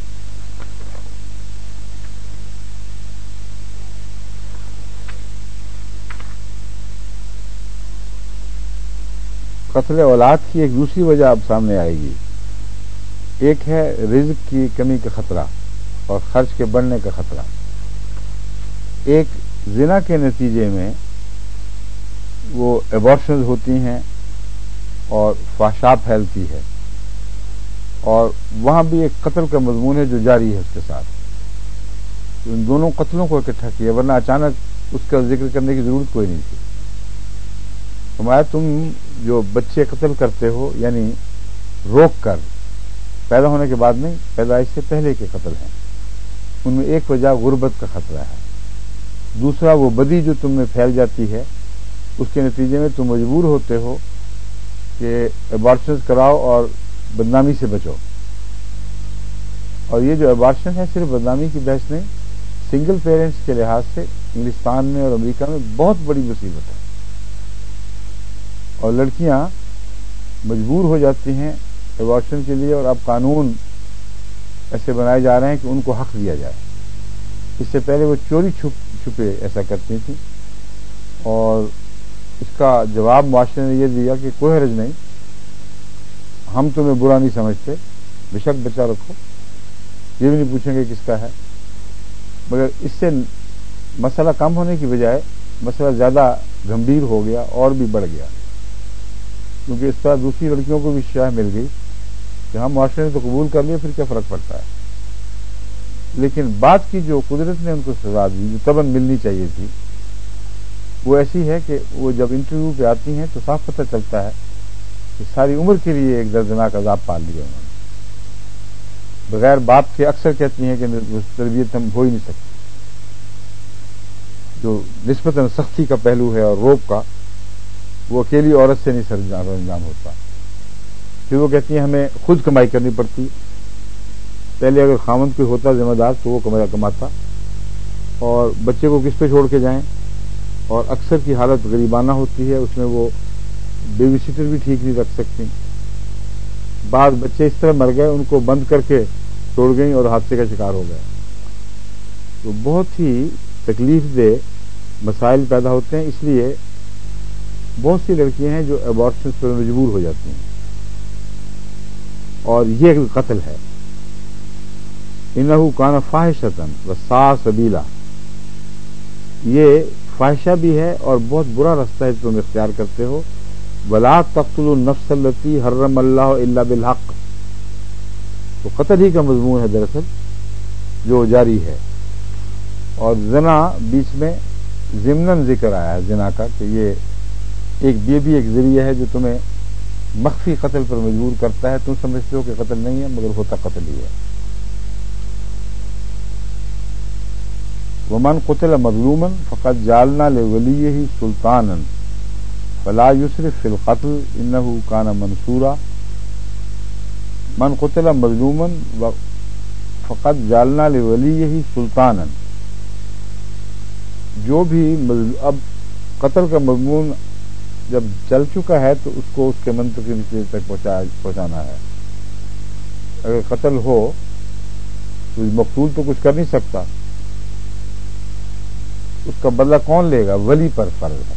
A: قتل اولاد کی ایک دوسری وجہ اب سامنے آئے گی. ایک ہے رزق کی کمی کا خطرہ اور خرچ کے بڑھنے کا خطرہ. ایک زنا کے نتیجے میں وہ ایبارشنز ہوتی ہیں اور فحشا پھیلتی ہے، اور وہاں بھی ایک قتل کا مضمون ہے جو جاری ہے اس کے ساتھ. ان دونوں قتلوں کو اکٹھا کیا، ورنہ اچانک اس کا ذکر کرنے کی ضرورت کوئی نہیں تھی. ہمارا تم جو بچے قتل کرتے ہو یعنی روک کر، پیدا ہونے کے بعد نہیں، پیدائش سے پہلے کے قتل ہیں، ان میں ایک وجہ غربت کا خطرہ ہے. دوسرا وہ بدی جو تم میں پھیل جاتی ہے، اس کے نتیجے میں تم مجبور ہوتے ہو کہ ایبارشنز کراؤ اور بدنامی سے بچو. اور یہ جو ایبارشن ہے صرف بدنامی کی بحث نہیں، سنگل پیرنٹس کے لحاظ سے انگلستان میں اور امریکہ میں بہت بڑی مصیبت ہے. اور لڑکیاں مجبور ہو جاتی ہیں ایبارشن کے لیے، اور اب قانون ایسے بنائے جا رہے ہیں کہ ان کو حق دیا جائے. اس سے پہلے وہ چوری چھپے ایسا کرتی تھیں، اور اس کا جواب معاشرے نے یہ دیا کہ کوئی حرج نہیں، ہم تمہیں برا نہیں سمجھتے، بے شک بچہ رکھو، یہ بھی نہیں پوچھیں گے کس کا ہے. مگر اس سے مسئلہ کم ہونے کی بجائے مسئلہ زیادہ گمبھیر ہو گیا اور بھی بڑھ گیا، کیونکہ اس طرح دوسری لڑکیوں کو بھی شاہ مل گئی کہ ہم معاشرے نے تو قبول کر لیا، پھر کیا فرق پڑتا ہے. لیکن بعد کی جو قدرت نے ان کو سزا دی، جو طبعاً ملنی چاہیے تھی، وہ ایسی ہے کہ وہ جب انٹرویو پہ آتی ہیں تو صاف پتہ چلتا ہے کہ ساری عمر کے لیے ایک دردناک عذاب پال لیا انہوں نے. بغیر باپ کے اکثر کہتی ہیں کہ تربیت ہم ہو ہی نہیں سکتی. جو نسبتاً سختی کا پہلو ہے اور روب کا، وہ اکیلی عورت سے نہیں سر انجام ہوتا. پھر وہ کہتی ہیں ہمیں خود کمائی کرنی پڑتی. پہلے اگر خاوند کوئی ہوتا ذمہ دار تو وہ کماتا، اور بچے کو کس پہ چھوڑ کے جائیں. اور اکثر کی حالت غریبانہ ہوتی ہے، اس میں وہ بیبی سیٹر بھی ٹھیک نہیں رکھ سکتی. بعض بچے اس طرح مر گئے، ان کو بند کر کے چھوڑ گئیں اور حادثے کا شکار ہو گئے. تو بہت ہی تکلیف دہ مسائل پیدا ہوتے ہیں. اس لیے بہت سی لڑکیاں ہیں جو ایبارشن پر مجبور ہو جاتی ہیں، اور یہ ایک قتل ہے. انہو کان فاحشۃ وساء سبیلا، یہ فاحشہ بھی ہے اور بہت برا راستہ ہے تم اختیار کرتے ہو. ولا تقتلوا النفس التي حرم اللہ الا بالحق، تو قتل ہی کا مضمون ہے دراصل جو جاری ہے. اور زنا بیچ میں ضمناً ذکر آیا ہے زنا کا، کہ یہ بھی ایک ذریعہ ہے جو تمہیں مخفی قتل پر مجبور کرتا ہے. تم سمجھتے ہو کہ قتل نہیں ہے مگر ہوتا قتل ہی ہے. ومن قتل مظلوما فقد جعلنا لولیہ سلطانا فلا یسرف فی القتل انہ کان منصورا. من قتل مظلوما فقد جعلنا لولیہ سلطانا، جو بھی اب قتل کا مضمون جب چل چکا ہے تو اس کو اس کے منطقی نتیجے تک پہنچانا ہے. اگر قتل ہو تو مقتول تو کچھ کر نہیں سکتا، اس کا بدلہ کون لے گا؟ ولی پر فرض ہے.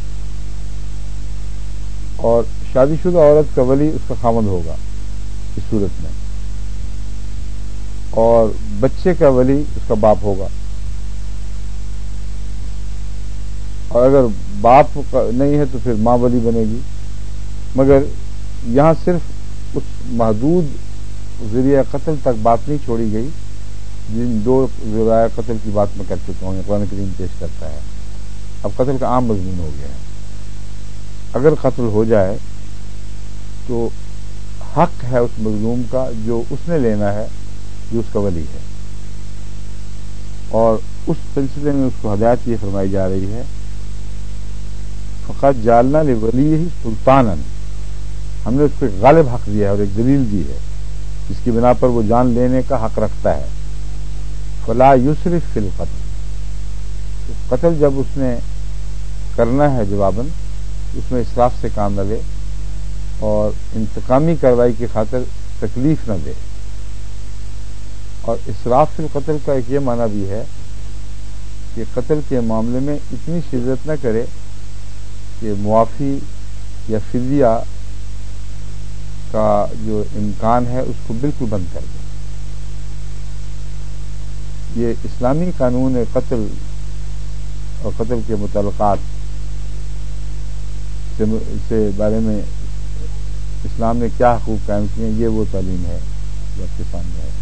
A: اور شادی شدہ عورت کا ولی اس کا خاوند ہوگا اس صورت میں، اور بچے کا ولی اس کا باپ ہوگا. اور اگر باپ نہیں ہے تو پھر ماں ولی بنے گی. مگر یہاں صرف اس محدود ذریعہ قتل تک بات نہیں چھوڑی گئی جن دو ذرائع قتل کی بات میں کر چکا ہوں، قرآن کریم پیش کرتا ہے. اب قتل کا عام مضمون ہو گیا ہے. اگر قتل ہو جائے تو حق ہے اس مظلوم کا جو اس نے لینا ہے، جو اس کا ولی ہے، اور اس سلسلے میں اس کو ہدایت یہ فرمائی جا رہی ہے فقط جعلنا لولیہ سلطانا، ہم نے اس کو ایک غالب حق دیا ہے اور ایک دلیل دی ہے جس کی بنا پر وہ جان لینے کا حق رکھتا ہے. فلا یسرف فی القتل، قتل جب اس نے کرنا ہے جواباً اس میں اسراف سے کام نہ لے اور انتقامی کارروائی کی خاطر تکلیف نہ دے. اور اسراف فی القتل کا ایک یہ معنی بھی ہے کہ قتل کے معاملے میں اتنی شدت نہ کرے کہ معافی یا فدیہ کا جو امکان ہے اس کو بالکل بند کر دے. یہ اسلامی قانون قتل اور قتل کے متعلقات سے بارے میں اسلام نے کیا حقوق قائم کیے ہیں، یہ وہ تعلیم ہے جو آپ کے سامنے ہے.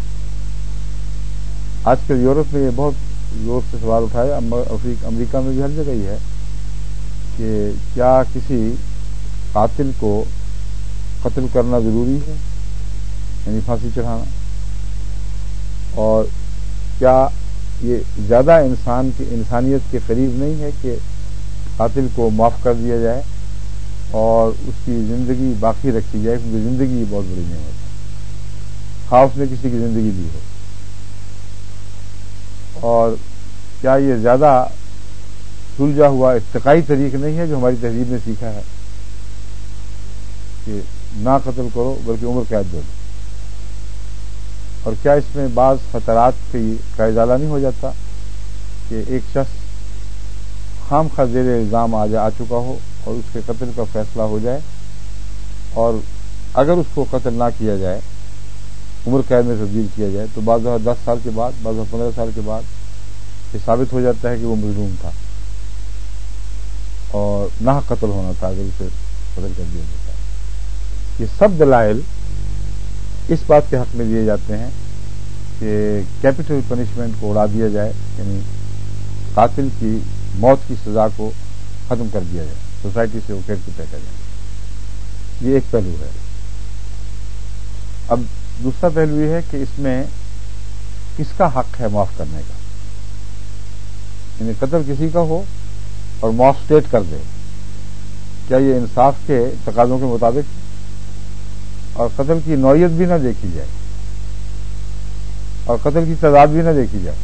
A: آج کل یورپ میں یہ بہت زور سے سوال اٹھایا، امریکہ میں بھی ہر جگہ ہی ہے کہ کیا کسی قاتل کو قتل کرنا ضروری ہے، یعنی پھانسی چڑھانا، اور کیا یہ زیادہ انسانیت کے قریب نہیں ہے کہ قاتل کو معاف کر دیا جائے اور اس کی زندگی باقی رکھی جائے، کیونکہ زندگی بہت بڑی نعمت ہے، خواہ اس نے کسی کی زندگی دی ہو. اور کیا یہ زیادہ سلجھا ہوا اتقائی طریق نہیں ہے جو ہماری تہذیب نے سیکھا ہے کہ نہ قتل کرو بلکہ عمر قید دو. اور کیا اس میں بعض خطرات کا ازالہ نہیں ہو جاتا کہ ایک شخص خام خواہ زیر الزام آ چکا ہو اور اس کے قتل کا فیصلہ ہو جائے، اور اگر اس کو قتل نہ کیا جائے، عمر قید میں تبدیل کیا جائے، تو بعض 10 سال کے بعد، بعض 15 سال کے بعد یہ ثابت ہو جاتا ہے کہ وہ مظلوم تھا اور ناحق قتل ہونا تھا اگر اسے قتل کر دیا جاتا ہے. یہ سب دلائل اس بات کے حق میں دیے جاتے ہیں کہ کیپٹل پنشمنٹ کو اڑا دیا جائے، یعنی قاتل کی موت کی سزا کو ختم کر دیا جائے، سوسائٹی سے اکھیڑ کے پھینکا جائے. یہ ایک پہلو ہے. اب دوسرا پہلو یہ ہے کہ اس میں کس کا حق ہے معاف کرنے کا، یعنی قتل کسی کا ہو اور معاف اسٹیٹ کر دے، کیا یہ انصاف کے تقاضوں کے مطابق، اور قتل کی نوعیت بھی نہ دیکھی جائے اور قتل کی تعداد بھی نہ دیکھی جائے.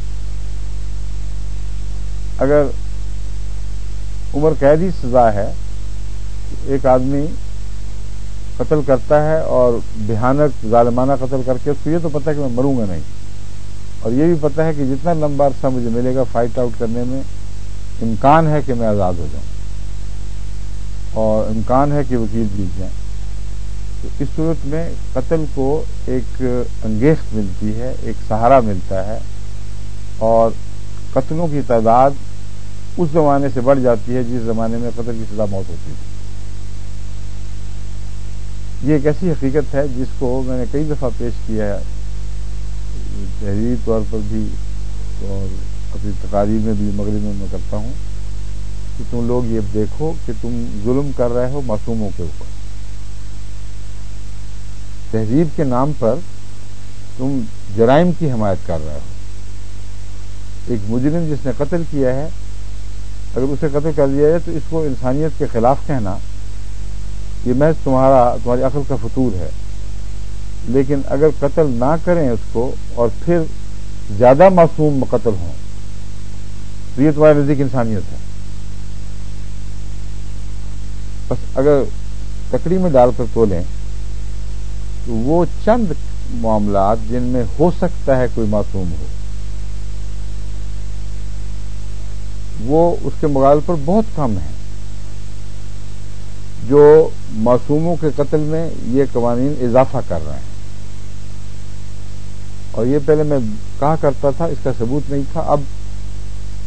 A: اگر عمر قید ہی سزا ہے، ایک آدمی قتل کرتا ہے اور بھیانک ظالمانہ قتل کر کے اس کو یہ تو پتہ ہے کہ میں مروں گا نہیں، اور یہ بھی پتہ ہے کہ جتنا لمبا عرصہ مجھے ملے گا فائٹ آؤٹ کرنے میں امکان ہے کہ میں آزاد ہو جاؤں اور امکان ہے کہ وکیل جیت جائیں، تو اس صورت میں قتل کو ایک انگیخت ملتی ہے، ایک سہارا ملتا ہے، اور قتلوں کی تعداد اس زمانے سے بڑھ جاتی ہے جس زمانے میں قتل کی سزا موت ہوتی تھی. یہ ایک ایسی حقیقت ہے جس کو میں نے کئی دفعہ پیش کیا ہے، تحریری طور پر بھی اور اپنی تقاریر میں بھی مغرب میں کرتا ہوں، کہ تم لوگ یہ دیکھو کہ تم ظلم کر رہے ہو معصوموں کے اوپر. تہذیب کے نام پر تم جرائم کی حمایت کر رہے ہو. ایک مجرم جس نے قتل کیا ہے، اگر اسے قتل کر دیا جائے تو اس کو انسانیت کے خلاف کہنا یہ محض تمہاری عقل کا فطور ہے. لیکن اگر قتل نہ کریں اس کو اور پھر زیادہ معصوم قتل ہوں تو یہ تمہارے نزدیک انسانیت ہے. بس اگر ککڑی میں ڈال کر تولیں تو وہ چند معاملات جن میں ہو سکتا ہے کوئی معصوم ہو، وہ اس کے مقابلے پر بہت کم ہیں جو معصوموں کے قتل میں یہ قوانین اضافہ کر رہے ہیں. اور یہ پہلے میں کہا کرتا تھا، اس کا ثبوت نہیں تھا، اب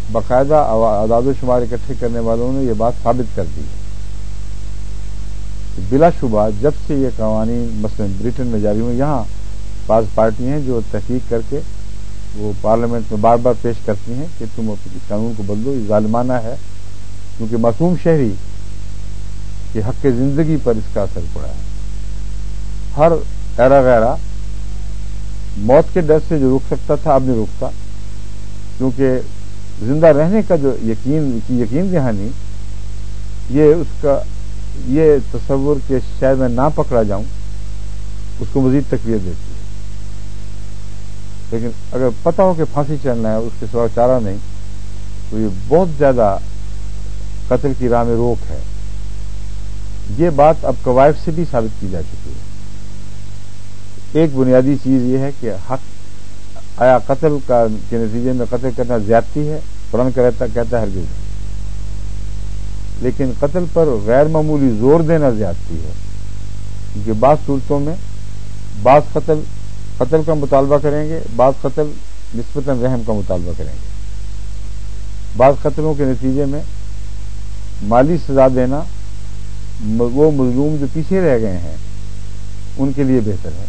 A: باقاعدہ اعداد و شمار اکٹھے کرنے والوں نے یہ بات ثابت کر دی بلا شبہ جب سے یہ قوانین مثلا برٹن میں جاری ہوئے، یہاں بعض پارٹی ہیں جو تحقیق کر کے وہ پارلیمنٹ میں بار بار پیش کرتی ہیں کہ تم اس قانون کو بدلو، یہ ظالمانہ ہے، کیونکہ معصوم شہری کے حق زندگی پر اس کا اثر پڑا ہے۔ ہر ایرا غیرہ موت کے ڈر سے جو روک سکتا تھا اب نہیں روکتا، کیونکہ زندہ رہنے کا جو یقین دہانی یہ تصور کہ شاید میں نہ پکڑا جاؤں اس کو مزید تقویت دیتی ہے۔ لیکن اگر پتہ ہو کہ پھانسی چڑھنا ہے، اس کے سوا چارہ نہیں، تو یہ بہت زیادہ قتل کی راہ میں روک ہے۔ یہ بات اب قوائف سے بھی ثابت کی جا چکی ہے۔ ایک بنیادی چیز یہ ہے کہ حق آیا قتل کے نتیجے میں قتل کرنا زیادتی ہے؟ قرآن کہتا ہے ہرگز نہیں، لیکن قتل پر غیر معمولی زور دینا زیادتی ہے، کیونکہ بعض صورتوں میں بعض قتل کا مطالبہ کریں گے، بعض قتل نسبتاً رحم کا مطالبہ کریں گے۔ بعض قتلوں کے نتیجے میں مالی سزا دینا وہ مظلوم جو پیچھے رہ گئے ہیں ان کے لیے بہتر ہے۔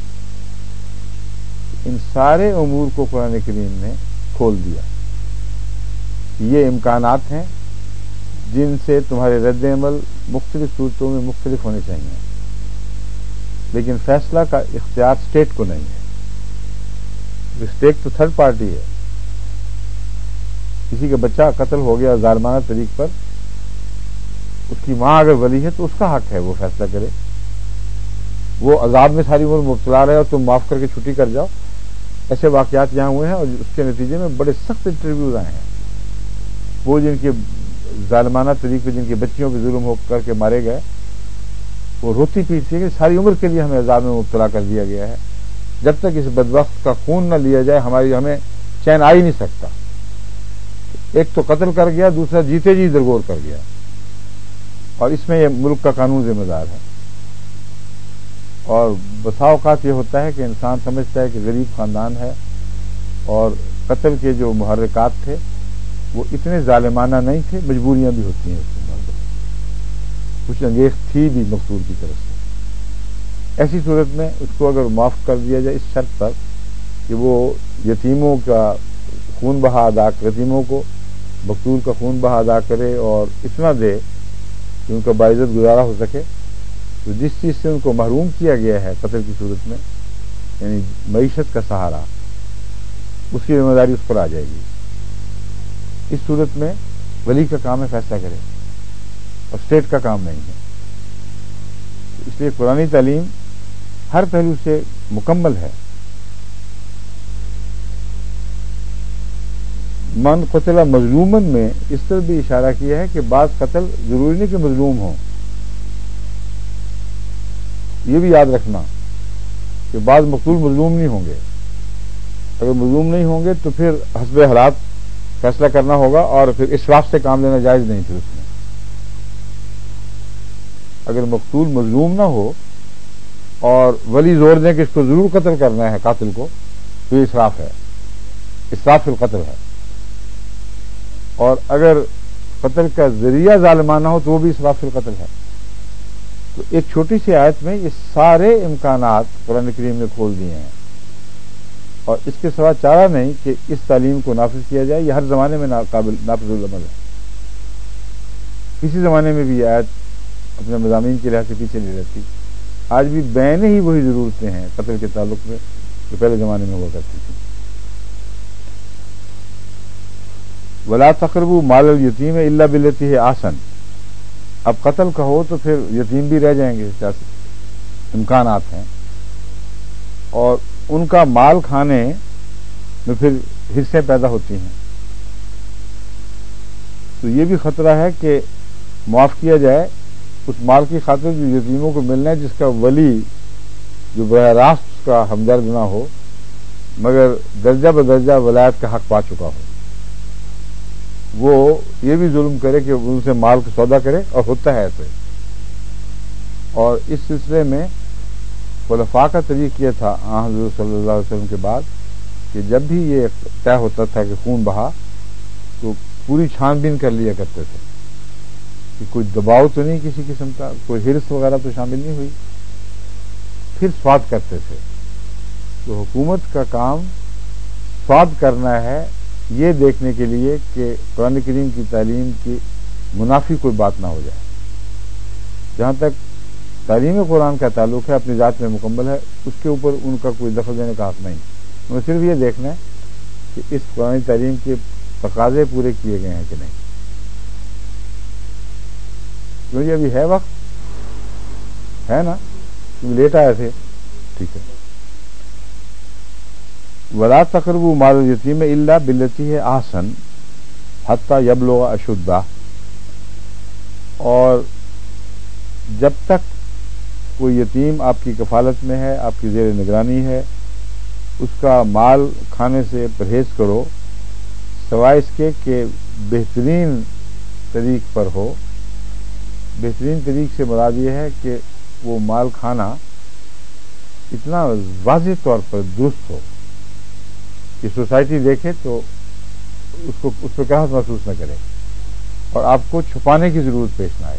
A: ان سارے امور کو قرآن کریم نے کھول دیا۔ یہ امکانات ہیں جن سے تمہارے رد عمل مختلف صورتوں میں مختلف ہونے چاہیے، لیکن فیصلہ کا اختیار اسٹیٹ کو نہیں ہے۔ اسٹیٹ تو تھرڈ پارٹی ہے۔ کسی کا بچہ قتل ہو گیا ظالمانہ طریق پر، اس کی ماں اگر ولی ہے تو اس کا حق ہے وہ فیصلہ کرے۔ وہ عذاب میں ساری عمر مبتلا رہے اور تم معاف کر کے چھٹی کر جاؤ، ایسے واقعات یہاں ہوئے ہیں، اور اس کے نتیجے میں بڑے سخت انٹرویوز آئے ہیں۔ وہ جن کے ظالمانہ طریقے جن کی بچیوں پہ ظلم ہو کر کے مارے گئے، وہ روتی پیٹتی ہے کہ ساری عمر کے لیے ہمیں عذاب میں مبتلا کر دیا گیا ہے، جب تک اس بدبخت کا خون نہ لیا جائے ہمیں چین آ ہی نہیں سکتا۔ ایک تو قتل کر گیا، دوسرا جیتے جی درگور کر گیا، اور اس میں یہ ملک کا قانون ذمہ دار ہے۔ اور بسا اوقات یہ ہوتا ہے کہ انسان سمجھتا ہے کہ غریب خاندان ہے، اور قتل کے جو محرکات تھے وہ اتنے ظالمانہ نہیں تھے، مجبوریاں بھی ہوتی ہیں اس کے بعد، کچھ انگیخ تھی بھی مقتول کی طرف سے۔ ایسی صورت میں اس کو اگر معاف کر دیا جائے اس شرط پر کہ وہ یتیموں کا خون بہا ادا، یتیموں کو مقتول کا خون بہا ادا کرے اور اتنا دے کہ ان کا باعزت گزارا ہو سکے، تو جس چیز سے ان کو محروم کیا گیا ہے قتل کی صورت میں، یعنی معیشت کا سہارا، اس کی ذمہ داری اس پر آ جائے گی۔ اس صورت میں ولی کا کام ہے فیصلہ کرے، اور اسٹیٹ کا کام نہیں ہے۔ اس لیے قرآنی تعلیم ہر پہلو سے مکمل ہے۔ من قتل مظلومن میں اس طرح بھی اشارہ کیا ہے کہ بعض قتل ضروری نہیں کہ مظلوم ہوں، یہ بھی یاد رکھنا کہ بعض مقتول مظلوم نہیں ہوں گے۔ اگر مظلوم نہیں ہوں گے تو پھر حسب حالات فیصلہ کرنا ہوگا، اور پھر اسراف سے کام لینا جائز نہیں پھر اس میں۔ اگر مقتول مظلوم نہ ہو اور ولی زور دیں کہ اس کو ضرور قتل کرنا ہے قاتل کو، تو یہ اسراف ہے، اسراف فی القتل ہے۔ اور اگر قتل کا ذریعہ ظالمانہ ہو تو وہ بھی اسراف فی القتل ہے۔ تو ایک چھوٹی سی آیت میں یہ سارے امکانات قرآن کریم نے کھول دیے ہیں، اور اس کے سوا چارہ نہیں کہ اس تعلیم کو نافذ کیا جائے۔ یہ ہر زمانے میں نافذ العمل ہے۔ کسی زمانے میں بھی یہ آیت اپنے مضامین کے لحاظ سے پیچھے نہیں رہتی۔ آج بھی بین ہی وہی ضرورتیں ہیں قتل کے تعلق میں جو پہلے زمانے میں ہوا کرتی تھی۔ ولا تقربوا مال الیتیم الا بالتی ہی احسن۔ اب قتل کا ہو تو پھر یتیم بھی رہ جائیں گے، امکانات ہیں، اور ان کا مال کھانے میں پھر حصے پیدا ہوتی ہیں، تو یہ بھی خطرہ ہے کہ معاف کیا جائے اس مال کی خاطر جو یتیموں کو ملنا ہے، جس کا ولی جو براہ راست اس کا ہمدرد نہ ہو مگر درجہ بدرجہ ولایت کا حق پا چکا ہو، وہ یہ بھی ظلم کرے کہ ان سے مال کا سودا کرے، اور ہوتا ہے ایسے۔ اور اس سلسلے میں خلفاء کا طریقہ یہ تھا حضور صلی اللہ علیہ وسلم کے بعد کہ جب بھی یہ طے ہوتا تھا کہ خون بہا تو پوری چھان بین کر لیا کرتے تھے کہ کوئی دباؤ تو نہیں کسی قسم کا، کوئی ہرس وغیرہ تو شامل نہیں ہوئی. پھر سواد کرتے تھے. تو حکومت کا کام سواد کرنا ہے، یہ دیکھنے کے لیے کہ قرآن کریم کی تعلیم کی منافی کوئی بات نہ ہو جائے. جہاں تک تعلیم قرآن کا تعلق ہے اپنی ذات میں مکمل ہے، اس کے اوپر ان کا کوئی دخل دینے کا حق نہیں. انہیں صرف یہ دیکھنا ہے کہ اس قرآن تعلیم کے تقاضے پورے کیے گئے ہیں کہ نہیں. کیونکہ ابھی ہے وقت ہے نا، لیٹ آئے تھے. ٹھیک ہے. ولا تقربوا مال الیتیم الا بالتی ہے احسن حتی یبلغ اشدہ. اور جب تک کوئی یتیم آپ کی کفالت میں ہے، آپ کی زیر نگرانی ہے، اس کا مال کھانے سے پرہیز کرو، سوائے اس کے کہ بہترین طریق پر ہو. بہترین طریق سے مراد یہ ہے کہ وہ مال کھانا اتنا واضح طور پر درست ہو کہ سوسائٹی دیکھے تو اس پہ کراہت محسوس نہ کرے اور آپ کو چھپانے کی ضرورت پیش نہ آئے.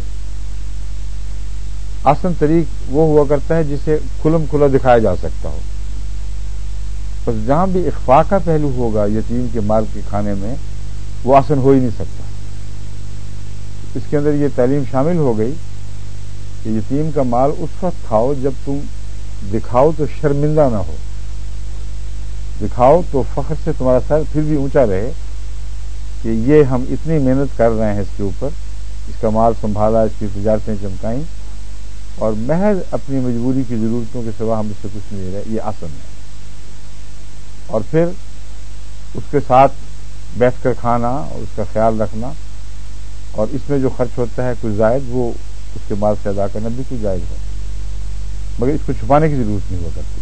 A: آسن طریق وہ ہوا کرتا ہے جسے کھلم کھلا دکھایا جا سکتا ہو. بس جہاں بھی اخفاء کا پہلو ہوگا یتیم کے مال کے کھانے میں، وہ آسن ہو ہی نہیں سکتا. اس کے اندر یہ تعلیم شامل ہو گئی کہ یتیم کا مال اس وقت کھاؤ جب تم دکھاؤ تو شرمندہ نہ ہو، دکھاؤ تو فخر سے تمہارا سر پھر بھی اونچا رہے کہ یہ ہم اتنی محنت کر رہے ہیں اس کے اوپر، اس کا مال سنبھالا، اس کی تجارتیں چمکائیں، اور محض اپنی مجبوری کی ضرورتوں کے سوا ہم اس سے کچھ نہیں دے رہے. یہ آسن ہے. اور پھر اس کے ساتھ بیٹھ کر کھانا اور اس کا خیال رکھنا، اور اس میں جو خرچ ہوتا ہے کچھ زائد وہ اس کے مال سے ادا کرنا بھی کچھ جائز ہے، مگر اس کو چھپانے کی ضرورت نہیں ہوا کرتی.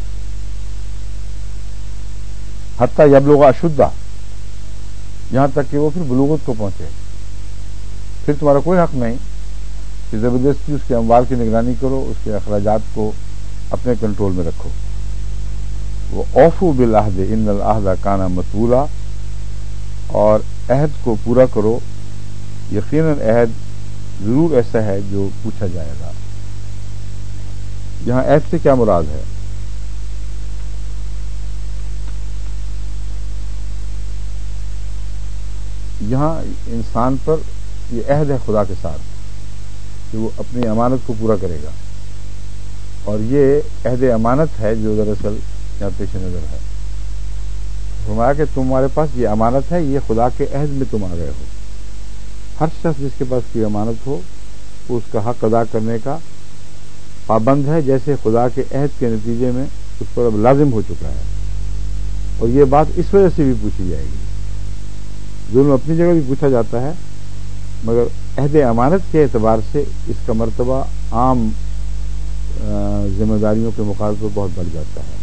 A: حتی یبلغ اشدہ، یہاں تک کہ وہ پھر بلوغت کو پہنچے. پھر تمہارا کوئی حق نہیں کہ زبردستی اس کے اموال کی نگرانی کرو، اس کے اخراجات کو اپنے کنٹرول میں رکھو. وہ اوفوا بالعہد ان العہد کان مسئولا، اور عہد کو پورا کرو، یقیناً عہد ضرور ایسا ہے جو پوچھا جائے گا. یہاں عہد سے کیا مراد ہے؟ یہاں انسان پر یہ عہد ہے خدا کے ساتھ کہ وہ اپنی امانت کو پورا کرے گا، اور یہ عہد امانت ہے جو دراصل یہاں پیش نظر ہے. فرمایا کہ تمہارے پاس یہ امانت ہے، یہ خدا کے عہد میں تم آ گئے ہو. ہر شخص جس کے پاس کوئی امانت ہو وہ اس کا حق ادا کرنے کا پابند ہے، جیسے خدا کے عہد کے نتیجے میں اس پر اب لازم ہو چکا ہے. اور یہ بات اس وجہ سے بھی پوچھی جائے گی. ظلم اپنی جگہ بھی پوچھا جاتا ہے، مگر عہد امانت کے اعتبار سے اس کا مرتبہ عام ذمہ داریوں کے مقابلے پر بہت بڑھ جاتا ہے.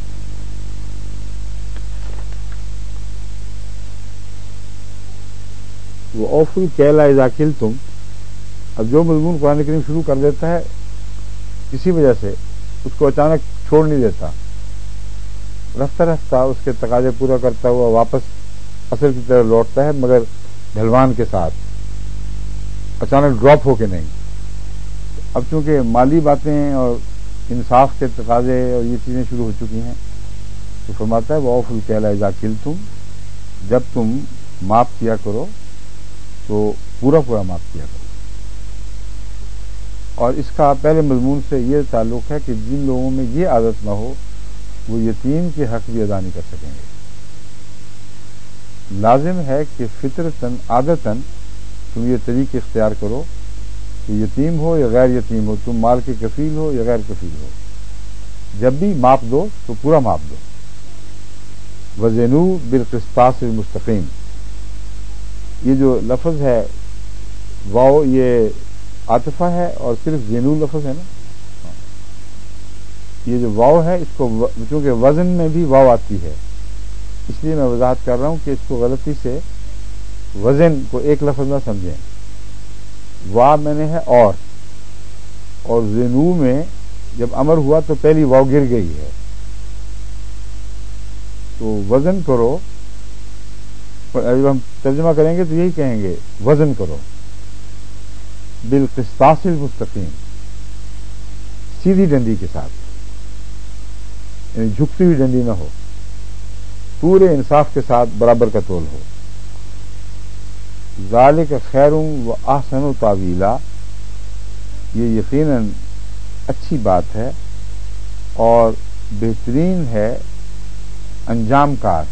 A: وہ اوفل کیلا اذا کلتم، اب جو مضمون قرآن کریم شروع کر دیتا ہے کسی وجہ سے اس کو اچانک چھوڑ نہیں دیتا، رفتہ رفتہ اس کے تقاضے پورا کرتا ہوا واپس اصل کی طرف لوٹتا ہے، مگر ڈھلوان کے ساتھ، اچانک ڈراپ ہو کے نہیں. اب چونکہ مالی باتیں اور انصاف کے تقاضے اور یہ چیزیں شروع ہو چکی ہیں تو فرماتا ہے وہ اوفل کیلا اذا کلتم، جب تم معاف کیا کرو تو پورا پورا معاف کیا کرو. اور اس کا پہلے مضمون سے یہ تعلق ہے کہ جن لوگوں میں یہ عادت نہ ہو وہ یتیم کے حق بھی ادا نہیں کر سکیں گے. لازم ہے کہ فطرتاً عادتاً تم یہ طریق اختیار کرو کہ یتیم ہو یا غیر یتیم ہو، تم مال کے کفیل ہو یا غیر کفیل ہو، جب بھی ماپ دو تو پورا ماپ دو. وزنوا بالقسطاس المستقیم، یہ جو لفظ ہے واو یہ عاطفہ ہے اور صرف زینو لفظ ہے نا، یہ جو واو ہے اس کو چونکہ وزن میں بھی واو آتی ہے اس لیے میں وضاحت کر رہا ہوں کہ اس کو غلطی سے وزن کو ایک لفظ نہ سمجھیں. وا میں نے ہے اور زینو میں جب امر ہوا تو پہلی واو گر گئی ہے، تو وزن کرو. جب ہم ترجمہ کریں گے تو یہی کہیں گے وزن کرو. بالقسطاس المستقیم، سیدھی ڈنڈی کے ساتھ، یعنی جھکتی ہوئی ڈنڈی نہ ہو، پورے انصاف کے ساتھ برابر کا تول ہو. ذالک خیر و احسن تاویلا، یہ یقیناً اچھی بات ہے اور بہترین ہے انجام کار.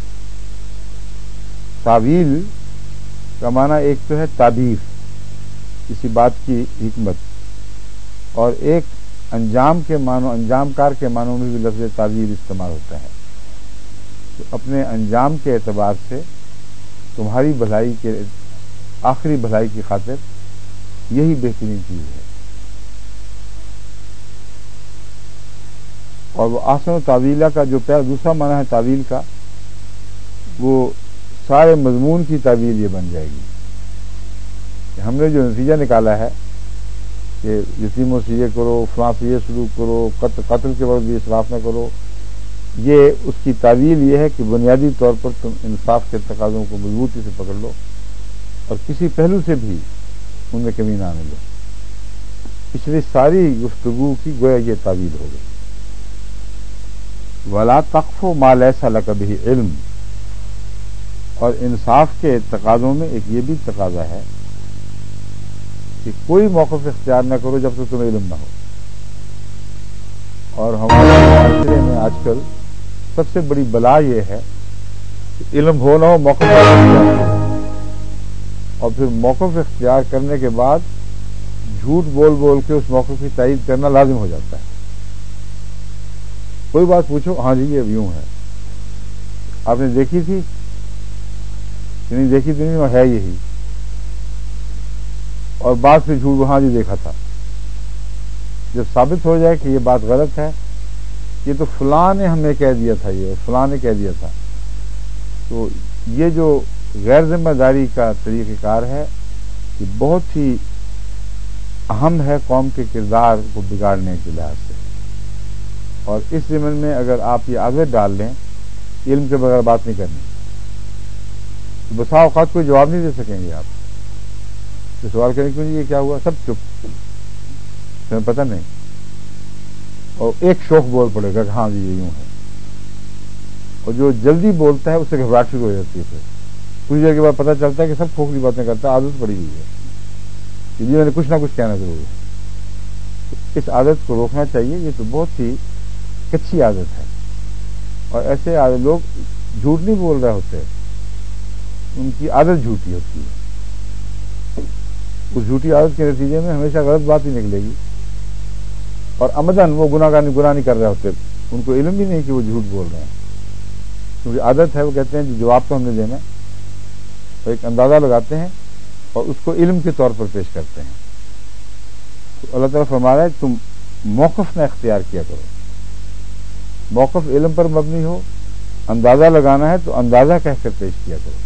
A: تاویل کا معنی ایک تو ہے تعبیر، کسی بات کی حکمت، اور ایک انجام کے معنوں، انجام کار کے معنوں میں بھی لفظ تعویل استعمال ہوتا ہے. تو اپنے انجام کے اعتبار سے تمہاری بھلائی کے، آخری بھلائی کی خاطر یہی بہترین چیز ہے. اور وہ احسن و تعویلہ کا جو دوسرا معنی ہے تعویل کا، وہ سارے مضمون کی تعویل یہ بن جائے گی. ہم نے جو نتیجہ نکالا ہے کہ یتیموں سے یہ کرو، فلاں سے یہ سلوک کرو، قتل کے وقت بھی اسراف نہ کرو، یہ اس کی تعویل یہ ہے کہ بنیادی طور پر تم انصاف کے تقاضوں کو مضبوطی سے پکڑ لو اور کسی پہلو سے بھی ان میں کمی نہ آنے لو. پچھلی ساری گفتگو کی گویا یہ تعویل ہو گئی. وَلَا تَقْفُ مَا لَيْسَ لَكَ بِهِ علم، اور انصاف کے تقاضوں میں ایک یہ بھی تقاضا ہے کہ کوئی موقف اختیار نہ کرو جب تک تمہیں علم نہ ہو. اور ہمارے معاشرے میں آج کل سب سے بڑی بلا یہ ہے کہ علم ہو نہ ہو، موقف اختیار کرو، اور پھر موقف اختیار کرنے کے بعد جھوٹ بول بول کے اس موقف کی تائید کرنا لازم ہو جاتا ہے. کوئی بات پوچھو، ہاں جی یہ یوں ہے، آپ نے دیکھی تھی کہ نہیں دیکھی تھی؟ نہیں، ہے یہی. اور بات سے جھوٹ، ہاں جی دیکھا تھا. جب ثابت ہو جائے کہ یہ بات غلط ہے، یہ تو فلاں نے ہمیں کہہ دیا تھا، یہ فلاں نے کہہ دیا تھا، تو یہ جو غیر ذمہ داری کا طریقہ کار ہے یہ بہت ہی اہم ہے قوم کے کردار کو بگاڑنے کے لحاظ سے. اور اس ضمن میں اگر آپ یہ عادت ڈال لیں علم کے بغیر بات نہیں کرنی، تو بسا اوقات کوئی جواب نہیں دے سکیں گے. آپ سوال کریں کیوں جی یہ کیا ہوا، سب چپ، تمہیں پتہ نہیں، اور ایک شوخ بول پڑے گا کہ ہاں جی یہ یوں ہے. اور جو جلدی بولتا ہے اس سے گھبراہٹ شروع ہو جاتی ہے. پھر کچھ دیر کے بعد پتہ چلتا ہے کہ سب کھوکھلی باتیں کرتا ہے، عادت پڑی ہوئی ہے کہ جی میں نے کچھ نہ کچھ کہنا ضروری ہے. تو اس عادت کو روکنا چاہیے، یہ تو بہت ہی کچی عادت ہے. اور ایسے لوگ جھوٹ نہیں بول رہے ہوتے، ان کی عادت جھوٹی ہوتی ہے. اس جھوٹی عادت کے نتیجے میں ہمیشہ غلط بات ہی نکلے گی، اور عمدن وہ گناہ نہیں کر رہے ہوتے، ان کو علم بھی نہیں کہ وہ جھوٹ بول رہے ہیں، کیونکہ عادت ہے. وہ کہتے ہیں جواب تو ہم نے دینا، تو ایک اندازہ لگاتے ہیں اور اس کو علم کے طور پر پیش کرتے ہیں. تو اللہ تعالیٰ فرما رہا ہے تم موقف نہ اختیار کیا کرو. موقف علم پر مبنی ہو، اندازہ لگانا ہے تو اندازہ کہہ کر پیش کیا کرو.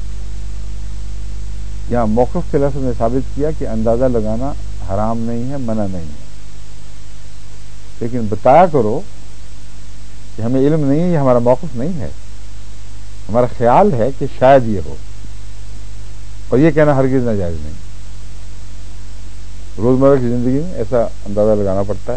A: یہاں موقف کے لفظ نے ثابت کیا کہ اندازہ لگانا حرام نہیں ہے، منع نہیں ہے، لیکن بتایا کرو کہ ہمیں علم نہیں ہے، یہ ہمارا موقف نہیں ہے، ہمارا خیال ہے کہ شاید یہ ہو. اور یہ کہنا ہرگز ناجائز نہیں. روزمرہ کی زندگی میں ایسا اندازہ لگانا پڑتا ہے.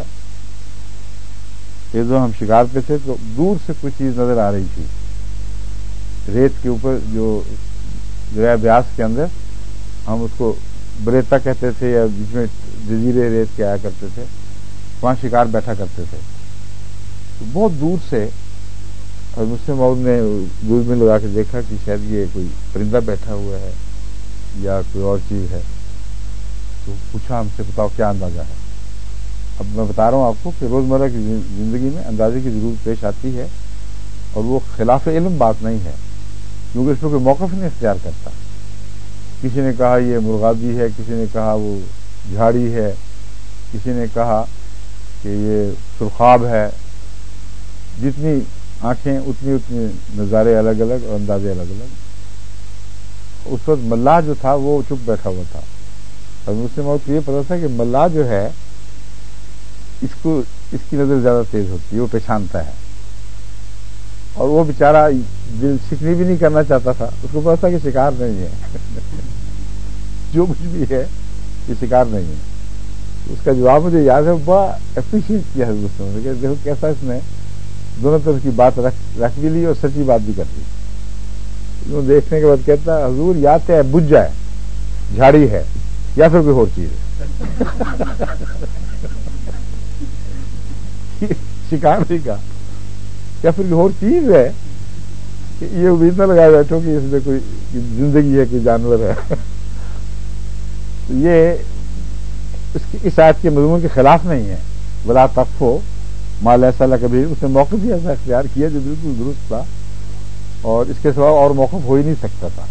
A: یہ جو ہم شکار پہ تھے تو دور سے کوئی چیز نظر آ رہی تھی، ریت کے اوپر جو دریا بیاس کے اندر، ہم اس کو بریتا کہتے تھے یا بیچ میں جزیرے ریت کے آیا کرتے تھے، وہاں شکار بیٹھا کرتے تھے. تو بہت دور سے اور مجھ سے مود نے دوربین لگا کے دیکھا کہ شاید یہ کوئی پرندہ بیٹھا ہوا ہے یا کوئی اور چیز ہے. تو پوچھا ہم سے بتاؤ کیا اندازہ ہے. اب میں بتا رہا ہوں آپ کو کہ روزمرہ کی زندگی میں اندازے کی ضرورت پیش آتی ہے، اور وہ خلاف علم بات نہیں ہے، کیونکہ اس پہ کوئی موقف نہیں اختیار کرتا. کسی نے کہا یہ مرغابی ہے، کسی نے کہا وہ جھاڑی ہے، کسی نے کہا کہ یہ سرخاب ہے. جتنی آنکھیں اتنی نظارے الگ الگ اور اندازے الگ الگ. اس وقت ملاح جو تھا وہ چپ بیٹھا ہوا تھا، اور مجھ سے موت کو یہ پتا تھا کہ ملاح جو ہے اس کی نظر زیادہ تیز ہوتی ہے، وہ پہچانتا ہے. اور وہ بیچارہ دل شکنی بھی نہیں کرنا چاہتا تھا، اس کو پتا تھا کہ شکار نہیں ہے جو کچھ بھی ہے یہ شکار نہیں ہے. اس کا جواب مجھے یاد ہے، بڑا اپریشیٹ کیا حضرت نے کہ دیکھو کیسا اس نے دونوں طرف کی بات رکھ بھی لی اور سچی بات بھی کر لی. دیکھنے کے بعد کہتا حضور یا تو بجھ جائے جھاڑی ہے یا پھر کوئی اور چیز ہے. شکار نہیں کا یا پھر کوئی اور چیز ہے کہ یہ امید نہ لگایا بیٹھو کہ اس میں کوئی زندگی ہے کہ جانور ہے. یہ اس آیت کے مضمون کے خلاف نہیں ہے. ولا تقفو ما لیس لک بہ، اس نے موقف بھی ایسا اختیار کیا جو بالکل درست تھا اور اس کے سوا اور موقف ہو ہی نہیں سکتا تھا.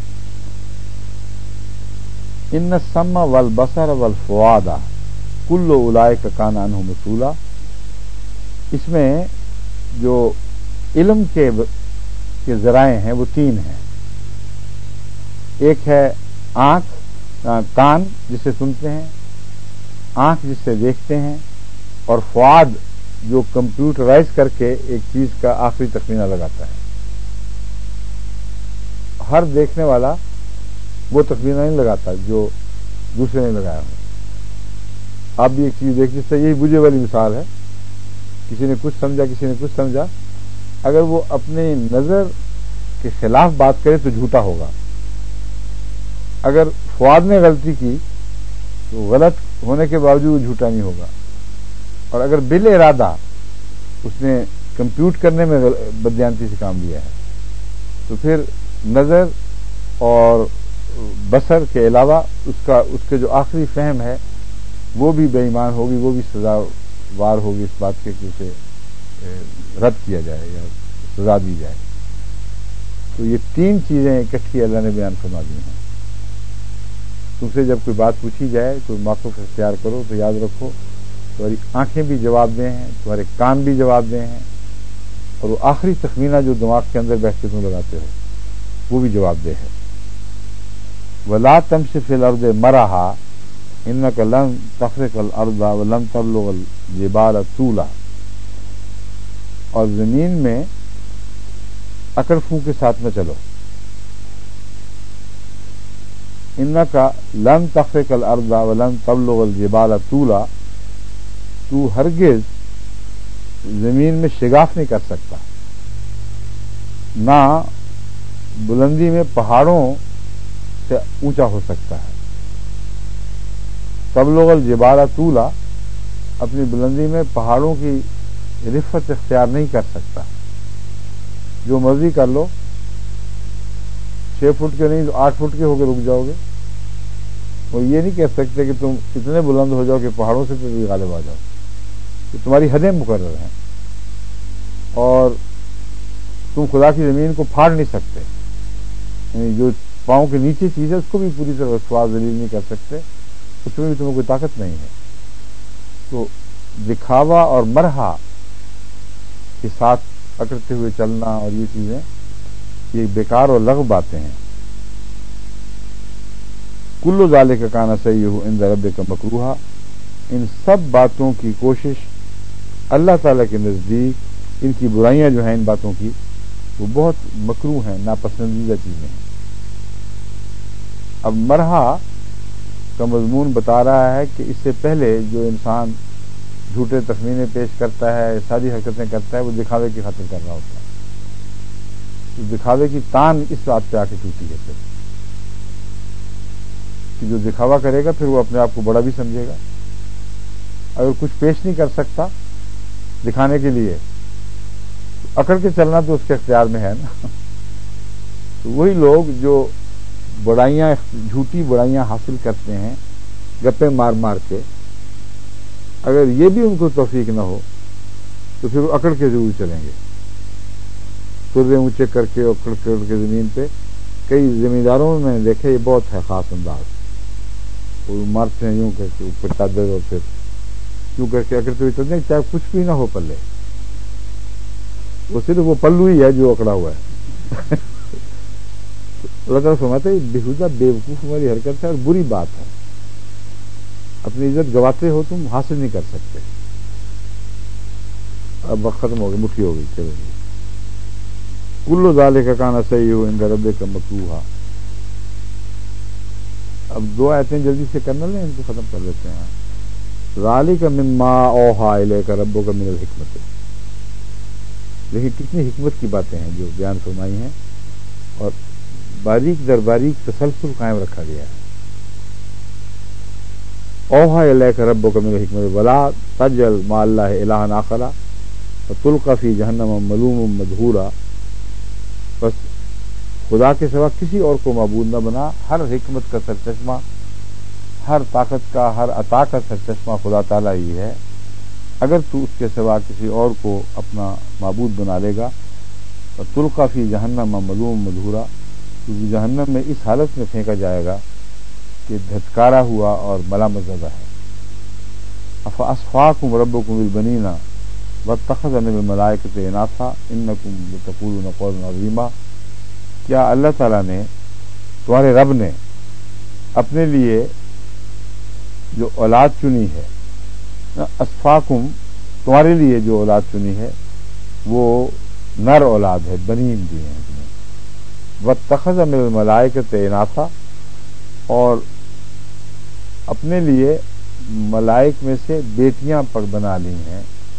A: ان السمع والبصر والفؤاد کل اولئک کان عنہ مسئولا. اس میں جو علم کے ذرائع ہیں وہ تین ہیں. ایک ہے آنکھ، کان جس سے سنتے ہیں، آنکھ جس سے دیکھتے ہیں، اور فؤاد جو کمپیوٹرائز کر کے ایک چیز کا آخری تخمینہ لگاتا ہے. ہر دیکھنے والا وہ تخمینہ نہیں لگاتا جو دوسرے نے لگایا ہو. آپ بھی ایک چیز دیکھ جس سے یہی بجھے والی مثال ہے، کسی نے کچھ سمجھا کسی نے کچھ سمجھا، اگر وہ اپنی نظر کے خلاف بات کرے تو جھوٹا ہوگا. اگر فؤاد نے غلطی کی تو غلط ہونے کے باوجود جھوٹا نہیں ہوگا. اور اگر بل ارادہ اس نے کمپیوٹ کرنے میں بددیانتی سے کام لیا ہے تو پھر نظر اور بصر کے علاوہ اس کے جو آخری فہم ہے وہ بھی بے ایمان ہوگی، وہ بھی سزاوار ہوگی اس بات کے کہ اسے رد کیا جائے یا سزا دی جائے. تو یہ تین چیزیں اکٹھی اللہ نے بیان فرما دی ہیں. تم سے جب کوئی بات پوچھی جائے، کوئی موقف اختیار کرو تو یاد رکھو تمہاری آنکھیں بھی جواب دیں ہیں، تمہارے کان بھی جواب دیں ہیں، اور وہ آخری تخمینہ جو دماغ کے اندر بیٹھ کے تم لگاتے ہو وہ بھی جواب دہ ہے. وَلَا تَمْشِ فِي الْأَرْضِ مَرَحًا إِنَّكَ لَن تَخْرِقَ الْأَرْضَ وَلَن تَبْلُغَ الْجِبَالَ طُولًا. اور زمین میں اکڑ پھو کے ساتھ نہ چلو. إِنَّكَ لَن تَخْرِقَ الْأَرْضَ وَلَن تَبْلُغَ الْجِبَالَ طُولًا. تو ہرگز زمین میں شگاف نہیں کر سکتا، نہ بلندی میں پہاڑوں سے اونچا ہو سکتا ہے. تبلغ الجبال طولا، اپنی بلندی میں پہاڑوں کی رفت اختیار نہیں کر سکتا. جو مرضی کر لو، 6 فٹ کے نہیں تو 8 فٹ کے ہو کے رک جاؤ گے. وہ یہ نہیں کہہ سکتے کہ تم اتنے بلند ہو جاؤ کہ پہاڑوں سے بھی غالب آ جاؤ. کہ تمہاری حدیں مقرر ہیں اور تم خدا کی زمین کو پھاڑ نہیں سکتے. یعنی جو پاؤں کے نیچے چیز ہے اس کو بھی پوری طرح رسوا ذلیل نہیں کر سکتے، اس میں بھی تمہیں کوئی طاقت نہیں ہے. تو دکھاوا اور مرحا کے ساتھ اکڑتے ہوئے چلنا اور یہ چیزیں یہ بیکار اور لغو باتیں ہیں. کل ذالک کان سیئہ عند ربک مکروہا. ان سب باتوں کی کوشش اللہ تعالیٰ کے نزدیک، ان کی برائیاں جو ہیں ان باتوں کی وہ بہت مکروہ ہیں، ناپسندیدہ چیزیں ہیں. اب مرحا کا مضمون بتا رہا ہے کہ اس سے پہلے جو انسان جھوٹے تخمینے پیش کرتا ہے، ساری حرکتیں کرتا ہے، وہ دکھاوے کی خاطر کر رہا ہوتا ہے. تو دکھاوے کی تان اس بات پہ آ کے ٹوٹی ہے پھر کہ جو دکھاوا کرے گا پھر وہ اپنے آپ کو بڑا بھی سمجھے گا. اگر کچھ پیش نہیں کر سکتا دکھانے کے لیے، اکڑ کے چلنا تو اس کے اختیار میں ہے نا. تو وہی لوگ جو بڑائیاں، جھوٹی بڑائیاں حاصل کرتے ہیں گپے مار مار کے، اگر یہ بھی ان کو توفیق نہ ہو تو پھر وہ اکڑ کے ضرور چلیں گے. ترے اونچے کر کے اکڑ کر کے زمین پہ. کئی زمینداروں میں دیکھے یہ بہت ہے خاص انداز، وہ مارتے ہیں یوں کر کے اوپر چادر اور پھر یوں کر کے اکڑتے ہوئے چلتے ہیں چاہے کچھ بھی نہ ہو پلے. وہ صرف وہ پلو ہی ہے جو اکڑا ہوا ہے. اللہ تعالیٰ فرماتے ہیں بےہودہ بیوقوف ہماری حرکت ہے اور بری بات ہے. اپنی عزت گواتے ہو تم، حاصل نہیں کر سکتے. اب وقت ختم ہو گیا، مٹھی ہو گئی. چلو جی. کل ذالک کان سیئہ عند ربک مکروہا. اب 2 آیتیں جلدی سے کرنا لیں، ان کو ختم کر لیتے ہیں. ذالک مما اوحی الیک ربک من الحکمت. لیکن کتنی حکمت کی باتیں ہیں جو بیان فرمائی ہیں اور باریک در باریک تسلسل قائم رکھا گیا ہے. اوحی الیک ربک من الحکمت ولا تجعل مع اللہ الہا آخر فتلقى فی جہنم ملوما مدحورا. بس خدا کے سوا کسی اور کو معبود نہ بنا. ہر حکمت کا سرچشمہ، ہر طاقت کا، ہر عطا کا سرچشمہ خدا تعالیٰ ہی ہے. اگر تو اس کے سوا کسی اور کو اپنا معبود بنا لے گا تو تلقى فی جہنم ملوما مدحورا، تو جہنم میں اس حالت میں پھینکا جائے گا کہ دھتکارا ہوا اور ملامت زدہ ہے. افاصفاکم ربکم بالبنین واتخذ من الملائکۃ اناثا انکم لتقولون قولا عظیما. کیا اللہ تعالیٰ نے، تمہارے رب نے اپنے لیے جو اولاد چنی ہے، اسفاکم تمہارے لیے جو اولاد چنی ہے وہ نر اولاد ہے، بنین دی ہیں تمہیں. واتخذ من الملائکۃ اناثا، اور اپنے لیے ملائک میں سے بیٹیاں بنا لی ہیں.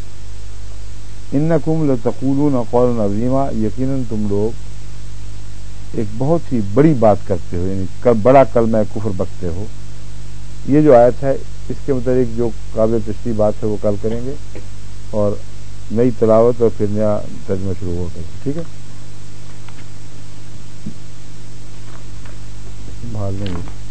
A: انکم لتقولون قولا عظیما، یقیناً تم لوگ ایک بہت ہی بڑی بات کرتے ہو، یعنی بڑا کلمہ کفر بکتے ہو. یہ جو آیت ہے اس کے متعلق جو قابل تشریح بات ہے وہ کل کریں گے، اور نئی تلاوت اور پھر نیا ترجمہ شروع ہوگا. ٹھیک ہے، بھال نہیں.